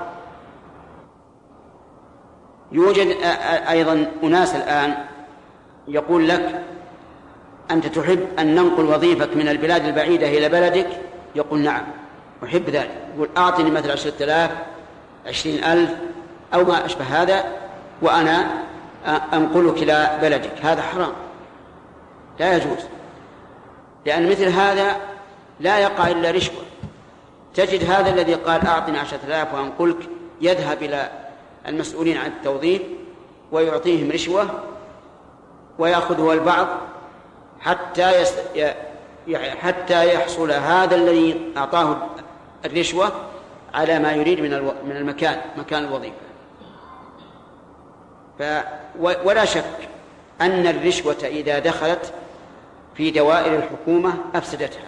يوجد أيضا أناس الآن يقول لك أنت تحب أن ننقل وظيفك من البلاد البعيدة إلى بلدك؟ يقول نعم أحب ذلك. يقول أعطني مثل عشرة آلاف عشرين ألف أو ما أشبه هذا وأنا أنقلك إلى بلدك. هذا حرام لا يجوز، لأن مثل هذا لا يقع إلا رشوة. تجد هذا الذي قال أعطني عشرة آلاف وأنقلك يذهب إلى المسؤولين عن التوظيف ويعطيهم رشوة ويأخذه البعض حتى يس... حتى يحصل هذا الذي أعطاه الرشوة على ما يريد من الو... من المكان مكان الوظيفة. ف... ولا شك أن الرشوة إذا دخلت في دوائر الحكومة أفسدتها،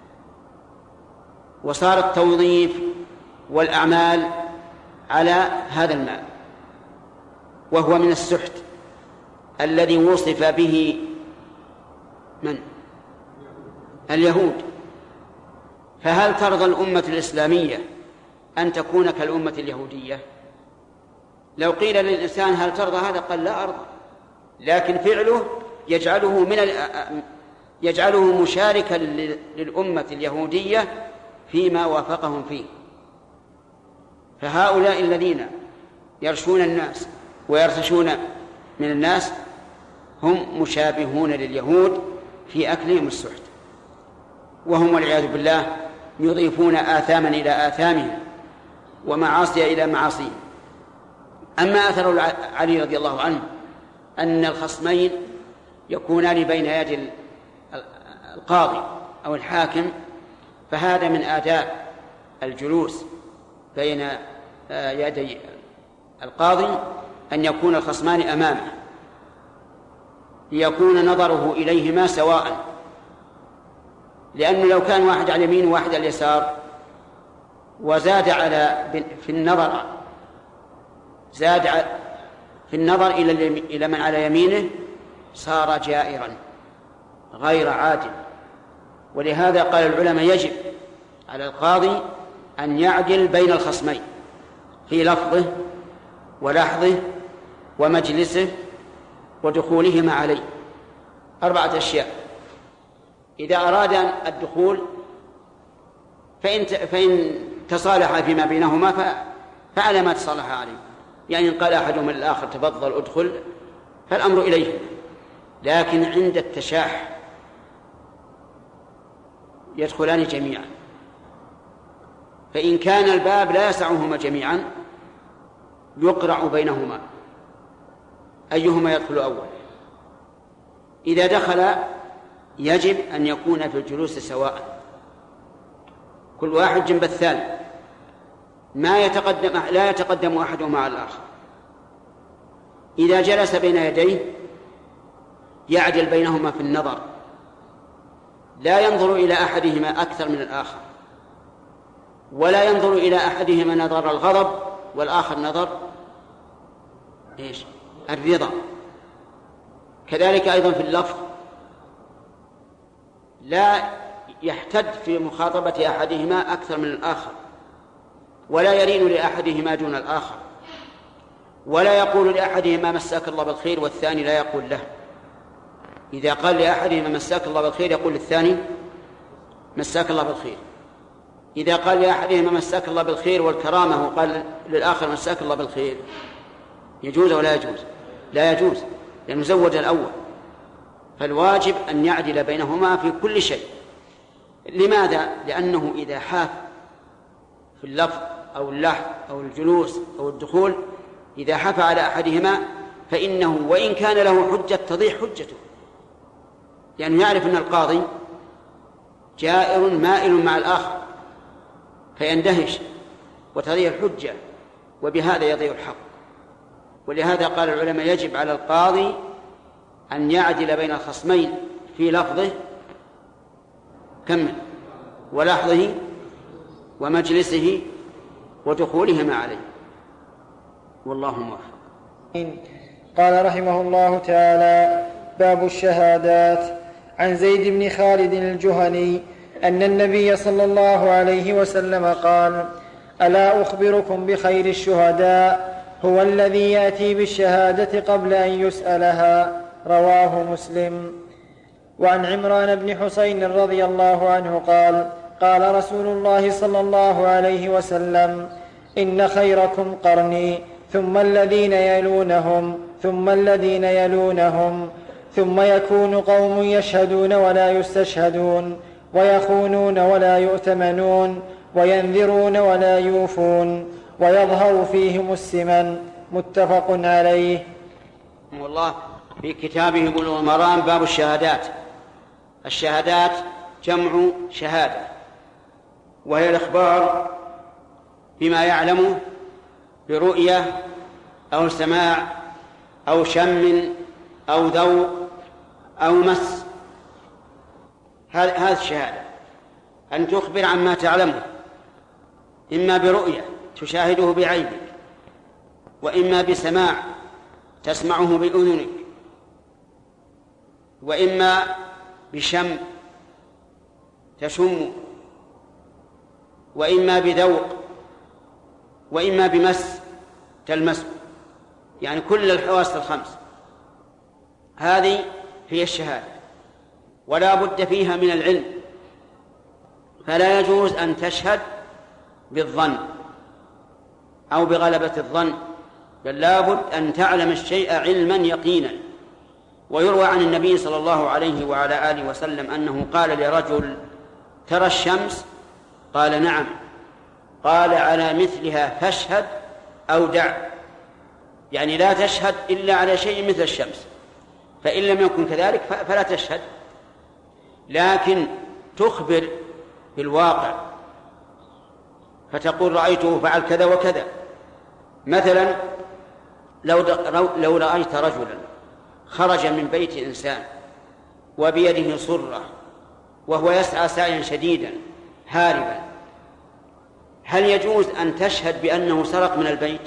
وصار التوظيف والأعمال على هذا المال، وهو من السحت الذي وصف به من؟ اليهود. فهل ترضى الأمة الإسلامية أن تكون كالأمة اليهودية؟ لو قيل للإنسان هل ترضى هذا؟ قال لا أرضى، لكن فعله يجعله من يجعله مشاركا للأمة اليهودية فيما وافقهم فيه. فهؤلاء الذين يرشون الناس ويرتشون من الناس هم مشابهون لليهود في أكلهم السحت، وهم والعياذ بالله يضيفون آثاما إلى آثامهم ومعاصي إلى معاصيهم. أما أثر علي رضي الله عنه أن الخصمين يكونان بين يد القاضي أو الحاكم، فهذا من آداب الجلوس بين يدي القاضي أن يكون الخصمان أمامه ليكون نظره إليهما سواء، لأنه لو كان واحد على اليمين وواحد على اليسار وزاد على في النظر زاد في النظر إلى من على يمينه صار جائرا غير عادل. ولهذا قال العلماء يجب على القاضي أن يعدل بين الخصمين في لفظه ولحظه ومجلسه ودخولهما عليه. أربعة أشياء: إذا أراد الدخول فإن, فإن تصالح فيما بينهما فعلى ما تصالح عليه، يعني إن قال أحدهما للآخر تفضل أدخل فالأمر إليه. لكن عند التشاح يدخلان جميعا، فإن كان الباب لا يسعهما جميعا يقرع بينهما أيهما يدخل أول. إذا دخل يجب أن يكون في الجلوس سواء، كل واحد جنب الثاني، ما يتقدم لا يتقدم أحدهما على الآخر. إذا جلس بين يديه يعدل بينهما في النظر، لا ينظر إلى أحدهما أكثر من الآخر، ولا ينظر إلى أحدهما نظر الغضب والآخر نظر إيش؟ الرضا. كذلك أيضا في اللفظ لا يحتد في مخاطبة أحدهما أكثر من الآخر، ولا يلين لأحدهما دون الآخر، ولا يقول لأحدهما مساك الله بالخير والثاني لا يقول له. إذا قال لأحدهما مساك الله بالخير يقول للثاني مساك الله بالخير. إذا قال لأحدهما مساك الله بالخير والكرامة وقال للآخر مساك الله بالخير يجوز ولا يجوز؟ لا يجوز، لأنه زوج الأول. فالواجب أن يعدل بينهما في كل شيء. لماذا؟ لأنه إذا حاف في اللفظ أو اللحظ أو الجلوس أو الدخول، إذا حاف على أحدهما فإنه وإن كان له حجة تضيع حجته، لأنه يعرف أن القاضي جائر مائل مع الآخر فيندهش وتضيع الحجة، وبهذا يضيع الحق. ولهذا قال العلماء يجب على القاضي أن يعدل بين الخصمين في لفظه كمل ولحظه ومجلسه ودخولهما عليه، والله موفق. قال رحمه الله تعالى: باب الشهادات. عن زيد بن خالد الجهني أن النبي صلى الله عليه وسلم قال: ألا أخبركم بخير الشهداء؟ هو الذي يأتي بالشهادة قبل أن يسألها. رواه مسلم. وعن عمران بن حسين رضي الله عنه قال: قال رسول الله صلى الله عليه وسلم: إن خيركم قرني، ثم الذين يلونهم، ثم الذين يلونهم، ثم يكون قوم يشهدون ولا يستشهدون، ويخونون ولا يؤتمنون، وينذرون ولا يوفون، ويظهر فيهم السمن. متفق عليه. والله في كتابه بلوغ المرام باب الشهادات. الشهادات جمع شهادة، وهي الإخبار بما يعلمه برؤية أو سماع أو شم أو ذوق أو مس. هذه الشهادة أن تخبر عما تعلمه، إما برؤية تشاهده بعينك، وإما بسماع تسمعه بأذنك، وإما بشم تشم، وإما بذوق، وإما بمس تلمسه، يعني كل الحواس الخمس. هذه هي الشهادة، ولا بد فيها من العلم، فلا يجوز أن تشهد بالظن أو بغلبة الظن، بل لا بد أن تعلم الشيء علما يقينا. ويروى عن النبي صلى الله عليه وعلى آله وسلم أنه قال لرجل: ترى الشمس؟ قال: نعم. قال: على مثلها فاشهد أو دع، يعني لا تشهد إلا على شيء مثل الشمس، فإن لم يكن كذلك فلا تشهد، لكن تخبر بالواقع فتقول: رأيته فعل كذا وكذا. مثلا لو لو رأيت رجلا خرج من بيت إنسان وبيده صرة وهو يسعى سعيا شديدا هاربا، هل يجوز أن تشهد بأنه سرق من البيت؟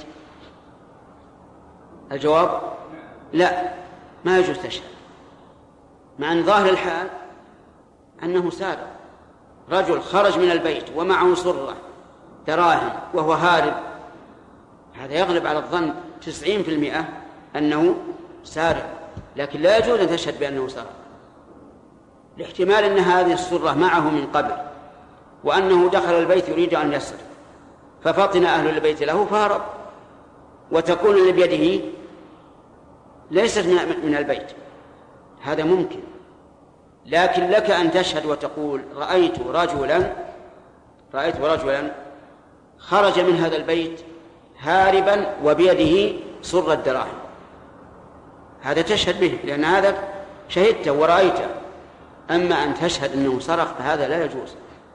الجواب: لا، ما يجوز تشهد، مع أن ظاهر الحال أنه سارق. رجل خرج من البيت ومعه صرة دراهم وهو هارب، هذا يغلب على الظن تسعين في المئة أنه سارق، لكن لا يجوز أن تشهد بأنه سارق، لاحتمال أن هذه الصرة معه من قبل، وأنه دخل البيت يريد أن يسرق ففطن أهل البيت له فهرب، وتكون اللي بيده ليست من البيت. هذا ممكن، لكن لك أن تشهد وتقول: رأيت رجلا رأيت رجلا خرج من هذا البيت هاربا وبيده صرة دراهم، هذا تشهد به لأن هذا شهدته ورأيته. أما أن تشهد أنه سرق فهذا لا يجوز.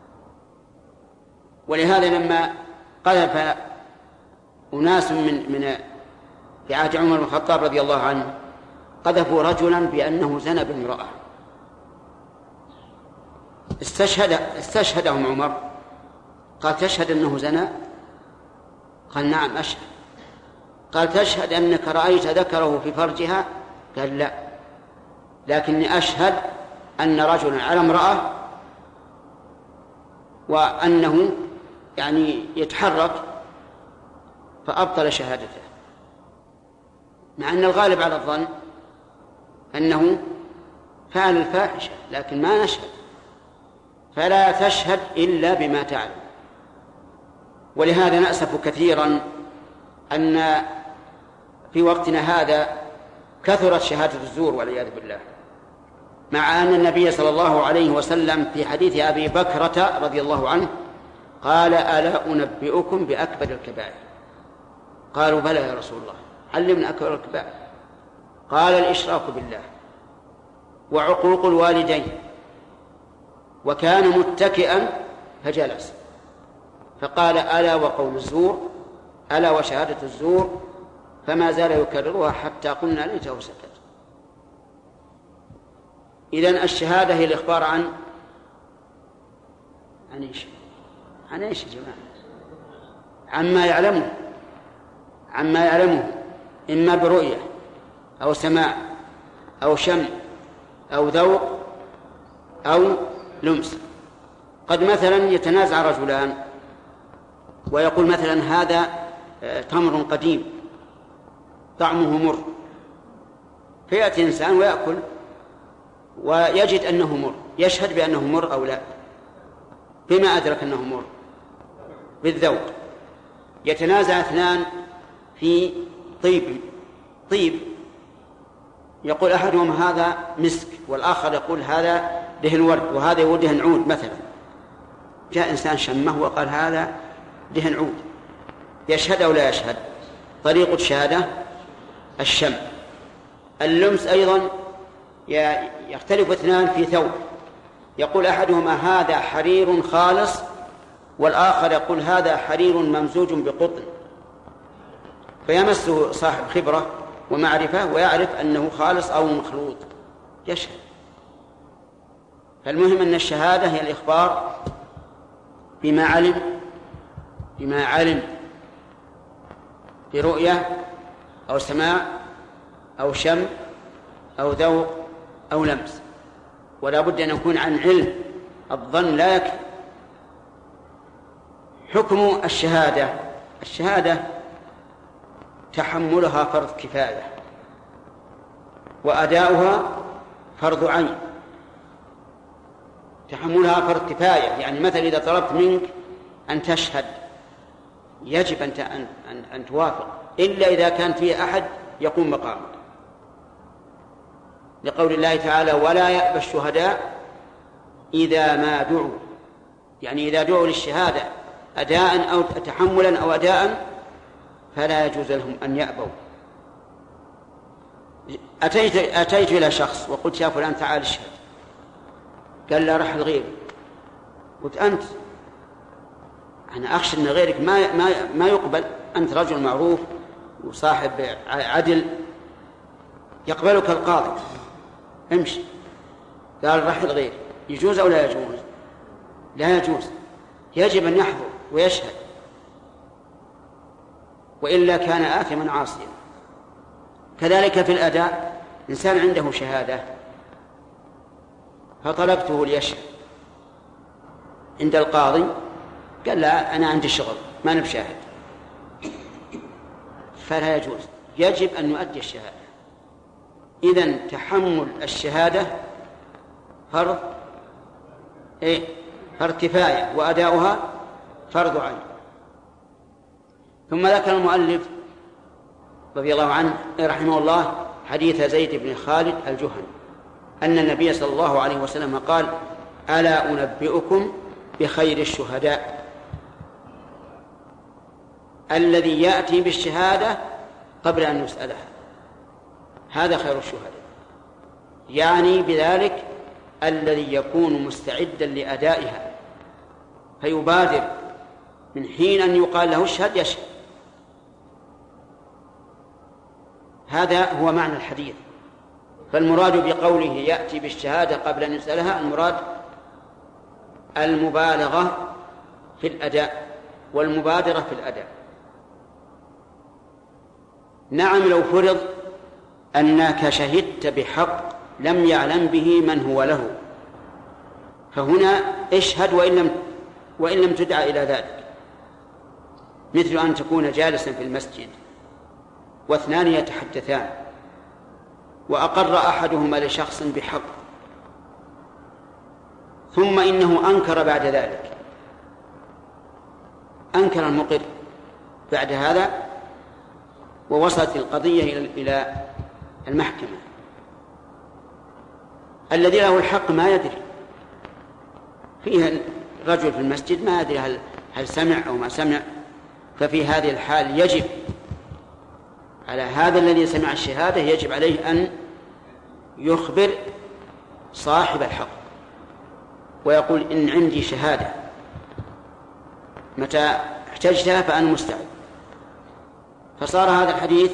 ولهذا لما قذف أناس من من في عهد عمر بن الخطاب رضي الله عنه قذفوا رجلا بأنه زنى بامرأة، استشهد استشهدهم عمر، قال: تشهد أنه زنى؟ قال: نعم أشهد. قال: تشهد أنك رأيت ذكره في فرجها؟ قال: لا، لكني أشهد أن رجلا على امرأة وأنه يعني يتحرك فأبطل شهادته، مع أن الغالب على الظن أنه فعل الفاحشة، لكن ما نشهد، فلا تشهد إلا بما تعلم. ولهذا نأسف كثيرا أن في وقتنا هذا كثرت شهادة الزور والعياذ بالله، مع أن النبي صلى الله عليه وسلم في حديث أبي بكرة رضي الله عنه قال: ألا أنبئكم بأكبر الكبائر؟ قالوا: بلى يا رسول الله، علمنا أكبر الكبائر. قال: الإشراك بالله وعقوق الوالدين. وكان متكئا فجلس فقال: ألا وقول الزور، ألا وشهادة الزور، فما زال يكررها حتى قلنا ليته سكت. إذن الشهادة هي الإخبار عن عن إيش؟ عن إيش يا جماعة؟ عما يعلمه، عما يعلمه إما برؤية أو سماع أو شم أو ذوق أو لمس. قد مثلا يتنازع رجلان ويقول مثلا: هذا تمر قديم طعمه مر، فيأتي إنسان ويأكل ويجد أنه مر، يشهد بأنه مر أو لا؟ بما أدرك أنه مر؟ بالذوق. يتنازع اثنان في طيب طيب يقول أحدهم هذا مسك، والآخر يقول هذا دهن ورد، وهذا يقول دهن عود مثلا. جاء إنسان شمه وقال هذا دهن عود، يشهد أو لا يشهد؟ طريقة الشهادة الشم. اللمس أيضا يختلف اثنان في ثوب، يقول أحدهما هذا حرير خالص، والآخر يقول هذا حرير ممزوج بقطن، فيمسه صاحب خبرة ومعرفة ويعرف أنه خالص أو مخلوط، يشهد. فالمهم أن الشهادة هي الإخبار بما علم بما علم برؤية أو سماع أو شم أو ذوق أو لمس، ولا بد أن يكون عن علم، الظن لا يكفي. حكم الشهادة: الشهادة تحملها فرض كفاية، وأداؤها فرض عين. تحملها فرض كفاية يعني مثلا إذا طلبت منك أن تشهد يجب أن أن أن توافق، إلا إذا كان فيه أحد يقوم مقامك، لقول الله تعالى: ولا يأبى الشهداء إذا ما دعوا، يعني إذا دعوا للشهادة أداء أو تحملا أو أداء فلا يجوز لهم أن يأبوا. أتيت, أتيت إلى شخص وقلت: يا فلان تعال اشهد، قال: لا رحل غيري. قلت: أنت أنا أخشى أن غيرك ما, ما, ما يقبل، أنت رجل معروف وصاحب عدل يقبلك القاضي، امشي. قال: رحل غيري. يجوز أو لا يجوز؟ لا يجوز، يجب أن يحضر ويشهد، وإلا كان آثما عاصيا. كذلك في الأداء، إنسان عنده شهادة فطلبته ليشهد عند القاضي، قال: لا أنا عندي شغل ما نبشاهد، فلا يجوز، يجب أن نؤدي الشهادة. إذن تحمل الشهادة فرض إيه؟ فرض كفاية، وأداؤها فرض عين. ثم ذكر المؤلف رضي الله عنه رحمه الله حديث زيد بن خالد الجهني أن النبي صلى الله عليه وسلم قال: ألا أنبئكم بخير الشهداء الذي يأتي بالشهادة قبل أن يسألها، هذا خير الشهداء، يعني بذلك الذي يكون مستعدا لأدائها فيبادر من حين أن يقال له اشهد يشهد. هذا هو معنى الحديث. فالمراد بقوله يأتي بالشهادة قبل أن يسألها، المراد المبالغة في الأداء والمبادرة في الأداء. نعم، لو فرض أنك شهدت بحق لم يعلم به من هو له، فهنا اشهد وإن لم, وإن لم تدع إلى ذلك، مثل أن تكون جالسا في المسجد واثنان يتحدثان وأقر أحدهما لشخص بحق ثم إنه أنكر بعد ذلك، أنكر المقر بعد هذا ووصلت القضية إلى المحكمة، الذي له الحق ما يدري، فيها رجل في المسجد ما يدري هل, هل سمع أو ما سمع، ففي هذه الحال يجب على هذا الذي سمع الشهادة يجب عليه أن يخبر صاحب الحق ويقول إن عندي شهادة متى احتجتها فأنا مستعد. فصار هذا الحديث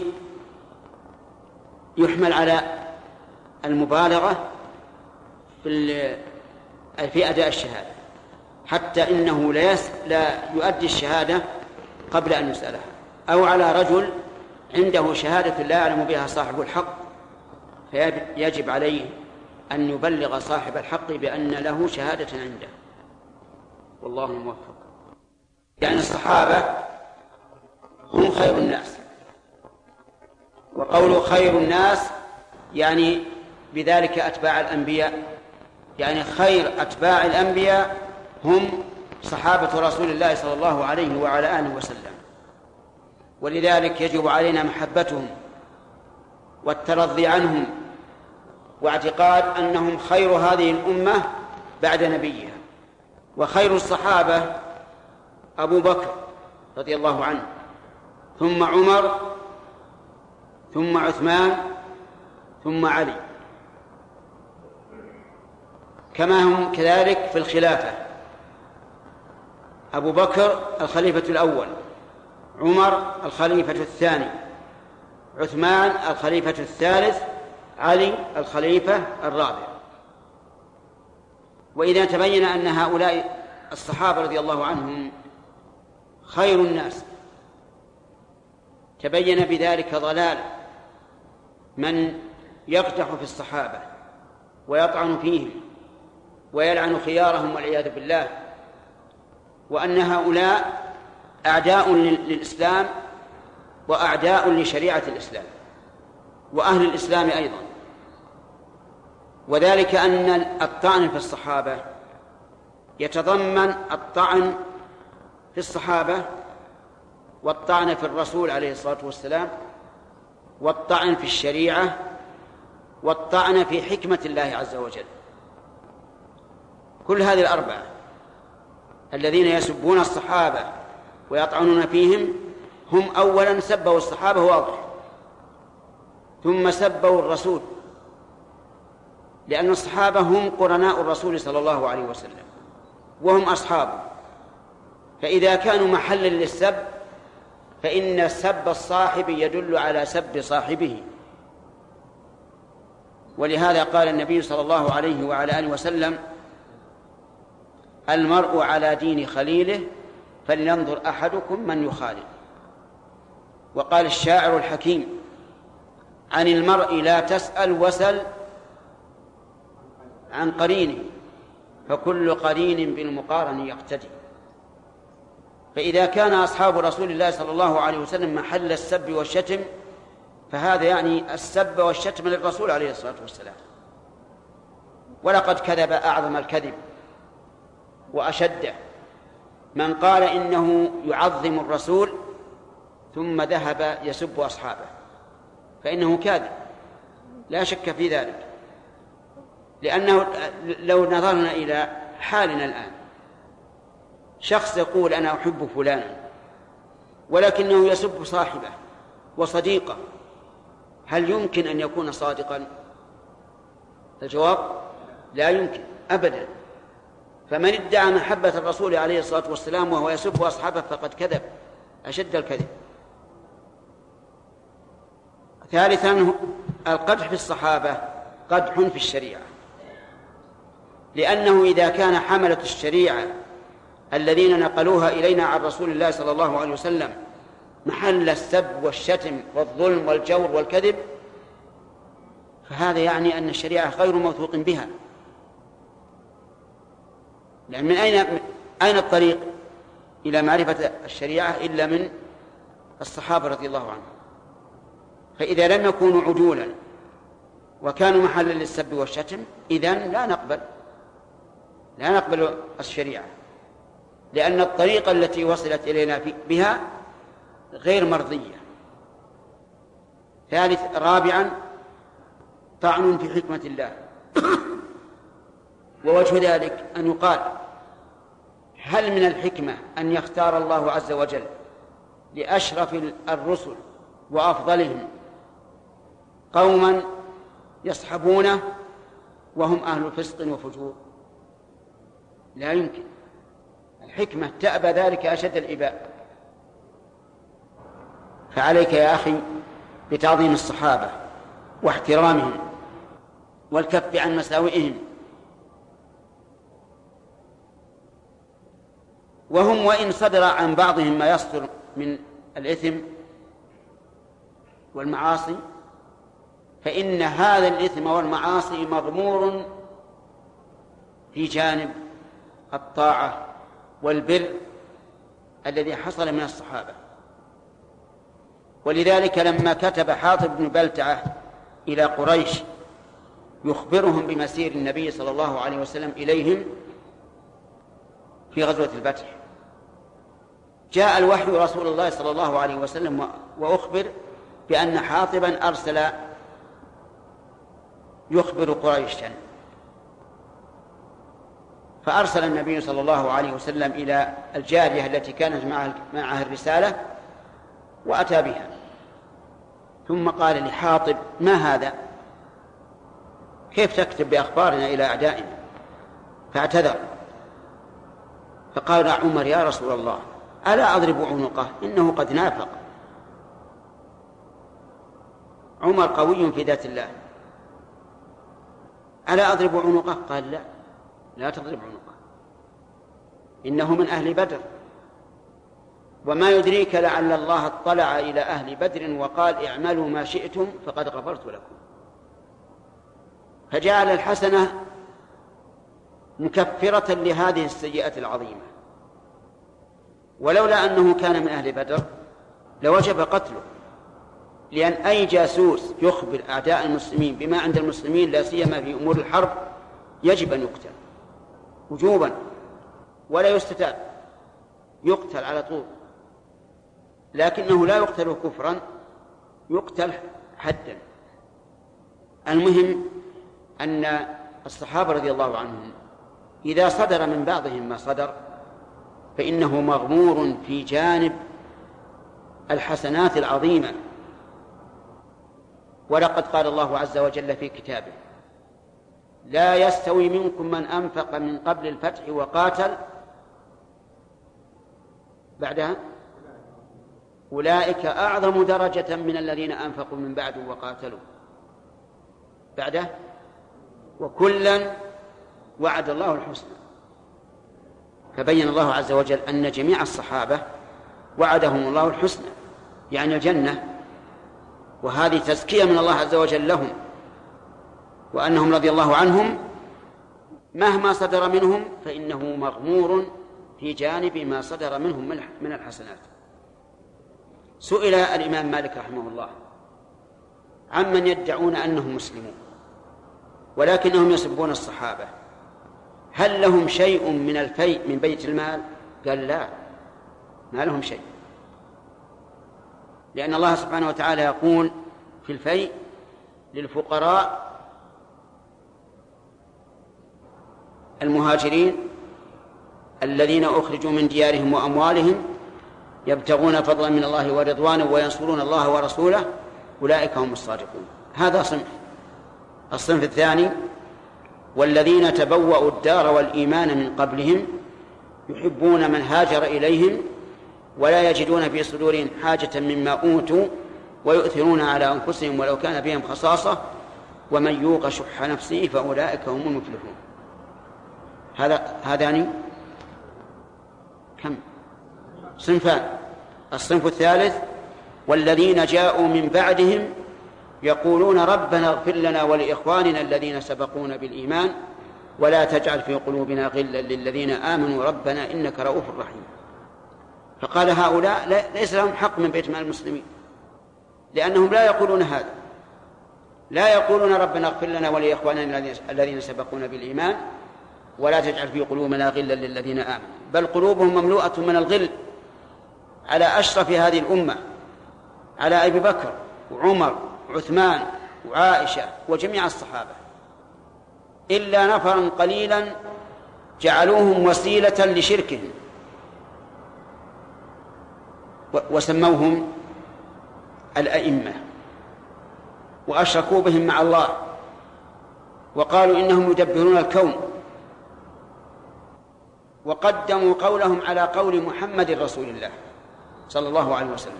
يحمل على المبالغة في في أداء الشهادة، حتى إنه لا, يس لا يؤدي الشهادة قبل أن يسألها، أو على رجل عنده شهادة لا يعلم بها صاحب الحق فيجب عليه أن يبلغ صاحب الحق بأن له شهادة عنده، والله الموفق. يعني الصحابة هم خير الناس، وقول خير الناس يعني بذلك أتباع الأنبياء، يعني خير أتباع الأنبياء هم صحابة رسول الله صلى الله عليه وعلى آله وسلم، ولذلك يجب علينا محبتهم والترضي عنهم واعتقاد أنهم خير هذه الأمة بعد نبيها. وخير الصحابة أبو بكر رضي الله عنه، ثم عمر، ثم عثمان، ثم علي، كما هم كذلك في الخلافة: أبو بكر الخليفة الأول، عمر الخليفة الثاني، عثمان الخليفة الثالث، علي الخليفة الرابع. وإذا تبين أن هؤلاء الصحابة رضي الله عنهم خير الناس، تبين بذلك ضلال من يقدح في الصحابة ويطعن فيهم ويلعن خيارهم والعياذ بالله، وأن هؤلاء أعداء للإسلام وأعداء لشريعة الإسلام وأهل الإسلام أيضا. وذلك أن الطعن في الصحابة يتضمن الطعن في الصحابة والطعن في الرسول عليه الصلاة والسلام والطعن في الشريعة والطعن في حكمة الله عز وجل. كل هذه الأربعة الذين يسبون الصحابة ويطعنون فيهم هم أولا سبوا الصحابة واضح، ثم سبوا الرسول، لأن الصحابة هم قرناء الرسول صلى الله عليه وسلم وهم أصحابه، فإذا كانوا محلا للسب فإن سب الصاحب يدل على سب صاحبه. ولهذا قال النبي صلى الله عليه وعلى آله وسلم: المرء على دين خليله فلينظر أحدكم من يخالل. وقال الشاعر الحكيم: عن المرء لا تسأل وسل عن قرينه فكل قرين بالمقارن يقتدي. فإذا كان أصحاب رسول الله صلى الله عليه وسلم محل السب والشتم فهذا يعني السب والشتم للرسول عليه الصلاة والسلام. ولقد كذب أعظم الكذب وأشده من قال إنه يعظم الرسول ثم ذهب يسب أصحابه، فإنه كاذب لا شك في ذلك. لأنه لو نظرنا إلى حالنا الآن، شخص يقول أنا أحب فلانا ولكنه يسب صاحبه وصديقه، هل يمكن أن يكون صادقا؟ الجواب: لا يمكن أبدا. فمن ادعى محبة الرسول عليه الصلاة والسلام وهو يسب أصحابه فقد كذب أشد الكذب. ثالثا، القدح في الصحابة قدح في الشريعة، لأنه إذا كان حملة الشريعة الذين نقلوها إلينا عن رسول الله صلى الله عليه وسلم محل السب والشتم والظلم والجور والكذب، فهذا يعني أن الشريعة غير موثوق بها. لأن من أين أين الطريق إلى معرفة الشريعة إلا من الصحابة رضي الله عنهم؟ فإذا لم يكونوا عدولا وكانوا محلا للسب والشتم إذن لا نقبل لا نقبل الشريعة، لأن الطريقة التي وصلت إلينا بها غير مرضية. ثالث رابعا طعن في حكمة الله. ووجه ذلك أن يقال هل من الحكمة أن يختار الله عز وجل لأشرف الرسل وأفضلهم قوما يصحبونه وهم أهل فسق وفجور؟ لا يمكن. الحكمة تأبى ذلك أشد الإباء. فعليك يا أخي بتعظيم الصحابة واحترامهم والكف عن مساوئهم، وهم وإن صدر عن بعضهم ما يصدر من الإثم والمعاصي فإن هذا الإثم والمعاصي مغمور في جانب الطاعة والبر الذي حصل من الصحابة. ولذلك لما كتب حاطب بن بلتعة إلى قريش يخبرهم بمسير النبي صلى الله عليه وسلم إليهم في غزوة الفتح، جاء الوحي رسول الله صلى الله عليه وسلم وأخبر بأن حاطبا أرسل يخبر قريشا، فأرسل النبي صلى الله عليه وسلم إلى الجارية التي كانت معها الرسالة وأتى بها، ثم قال لحاطب ما هذا؟ كيف تكتب بأخبارنا إلى أعدائنا؟ فاعتذر، فقال عمر يا رسول الله ألا أضرب عنقه إنه قد نافق. عمر قوي في ذات الله، ألا أضرب عنقه؟ قال لا لا تضرب عنقه إنه من أهل بدر، وما يدريك لعل الله اطلع إلى أهل بدر وقال اعملوا ما شئتم فقد غفرت لكم. فجعل الحسنة مكفرة لهذه السيئة العظيمة، ولولا أنه كان من أهل بدر لوجب قتله، لأن أي جاسوس يخبر أعداء المسلمين بما عند المسلمين لا سيما في أمور الحرب يجب أن يقتل وجوبا ولا يستتاب، يقتل على طول، لكنه لا يقتل كفرا، يقتل حدا. المهم أن الصحابة رضي الله عنهم إذا صدر من بعضهم ما صدر فإنه مغمور في جانب الحسنات العظيمة. ولقد قال الله عز وجل في كتابه لا يستوي منكم من أنفق من قبل الفتح وقاتل بعدها أولئك أعظم درجة من الذين أنفقوا من بعد وقاتلوا بعده وكلا وعد الله الحسنى. فبين الله عز وجل أن جميع الصحابة وعدهم الله الحسنى يعني الجنة، وهذه تزكية من الله عز وجل لهم، وأنهم رضي الله عنهم مهما صدر منهم فإنه مغمور في جانب ما صدر منهم من الحسنات. سئل الإمام مالك رحمه الله عمن يدعون أنهم مسلمون ولكنهم يسبون الصحابة هل لهم شيء من الفيء من بيت المال؟ قال لا، ما لهم شيء، لأن الله سبحانه وتعالى يقول في الفيء للفقراء المهاجرين الذين أخرجوا من ديارهم وأموالهم يبتغون فضلا من الله ورضوانا وينصرون الله ورسوله أولئك هم الصادقون. هذا صنف. الصنف الثاني والذين تبوأوا الدار والإيمان من قبلهم يحبون من هاجر إليهم ولا يجدون في صدورهم حاجة مما أوتوا ويؤثرون على أنفسهم ولو كان بهم خصاصة ومن يوق شح نفسه فأولئك هم المفلحون. هذا هذان كم صنفان. الصنف الثالث والذين جاءوا من بعدهم يقولون ربنا اغفر لنا ولإخواننا الذين سبقونا بالإيمان ولا تجعل في قلوبنا غلا للذين آمنوا ربنا إنك رؤوف رحيم. فقال هؤلاء ليس لهم حق من بيت مال المسلمين، لأنهم لا يقولون هذا، لا يقولون ربنا اغفر لنا ولإخواننا الذين سبقونا بالإيمان ولا تجعل في قلوبنا غلا للذين آمنوا، بل قلوبهم مملوءة من الغل على أشرف هذه الأمة، على أبي بكر وعمر وعثمان وعائشة وجميع الصحابة، إلا نفرا قليلا جعلوهم وسيلة لشركهم وسموهم الأئمة، وأشركوا بهم مع الله وقالوا إنهم يدبرون الكون، وقدموا قولهم على قول محمد رسول الله صلى الله عليه وسلم.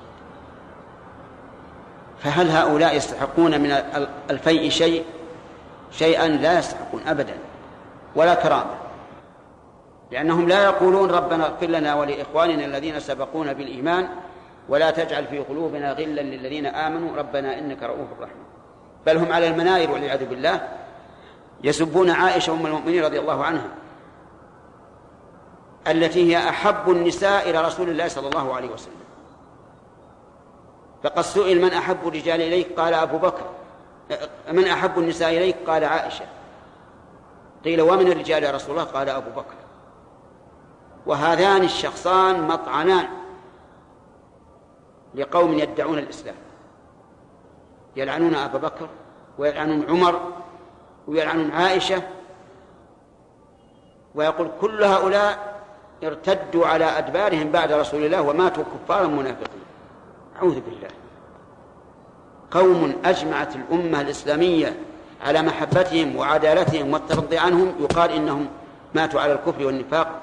فهل هؤلاء يستحقون من الفيء شيء شيئا؟ لا يستحقون أبدا ولا كرامة، لأنهم لا يقولون ربنا اغفر لنا ولإخواننا الذين سبقونا بالإيمان ولا تجعل في قلوبنا غلا للذين آمنوا ربنا إنك رؤوف رحيم، بل هم على المناير والعياذ بالله يسبون عائشة أم المؤمنين رضي الله عنها التي هي أحب النساء إلى رسول الله صلى الله عليه وسلم. فقد سئل من أحب الرجال إليك؟ قال أبو بكر. من أحب النساء إليك؟ قال عائشة. قيل ومن الرجال يا رسول الله؟ قال أبو بكر. وهذان الشخصان مطعنان لقوم يدعون الإسلام، يلعنون أبا بكر ويلعنون عمر ويلعنون عائشة، ويقول كل هؤلاء ارتدوا على أدبارهم بعد رسول الله وماتوا كفارا منافقين. أعوذ بالله. قوم أجمعت الأمة الإسلامية على محبتهم وعدالتهم والترضي عنهم يقال إنهم ماتوا على الكفر والنفاق.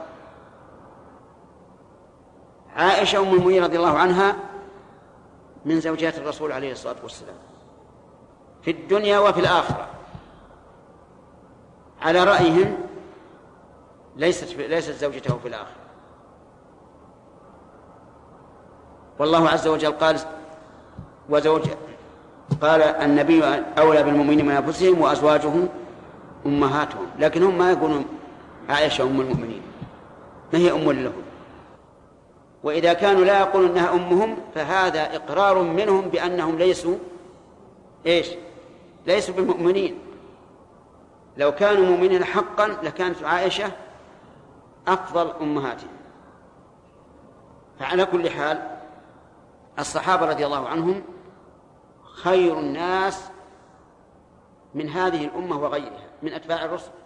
عائشة أم المؤمنين رضي الله عنها من زوجات الرسول عليه الصلاة والسلام في الدنيا وفي الآخرة، على رأيهم ليست ليست زوجته في الآخرة، والله عز وجل قال وزوج قال النبي أولى بالمؤمنين من أنفسهم وأزواجه أمهاتهم، لكن هم ما يقولون عائشة أم المؤمنين، ما هي أم لهم. وإذا كانوا لا يقولون أنها أمهم فهذا إقرار منهم بأنهم ليسوا إيش؟ ليسوا بالمؤمنين. لو كانوا مؤمنين حقا لكانت عائشة أفضل أمهاتهم. فعلى كل حال الصحابة رضي الله عنهم خير الناس من هذه الأمة وغيرها من أتباع الرسل،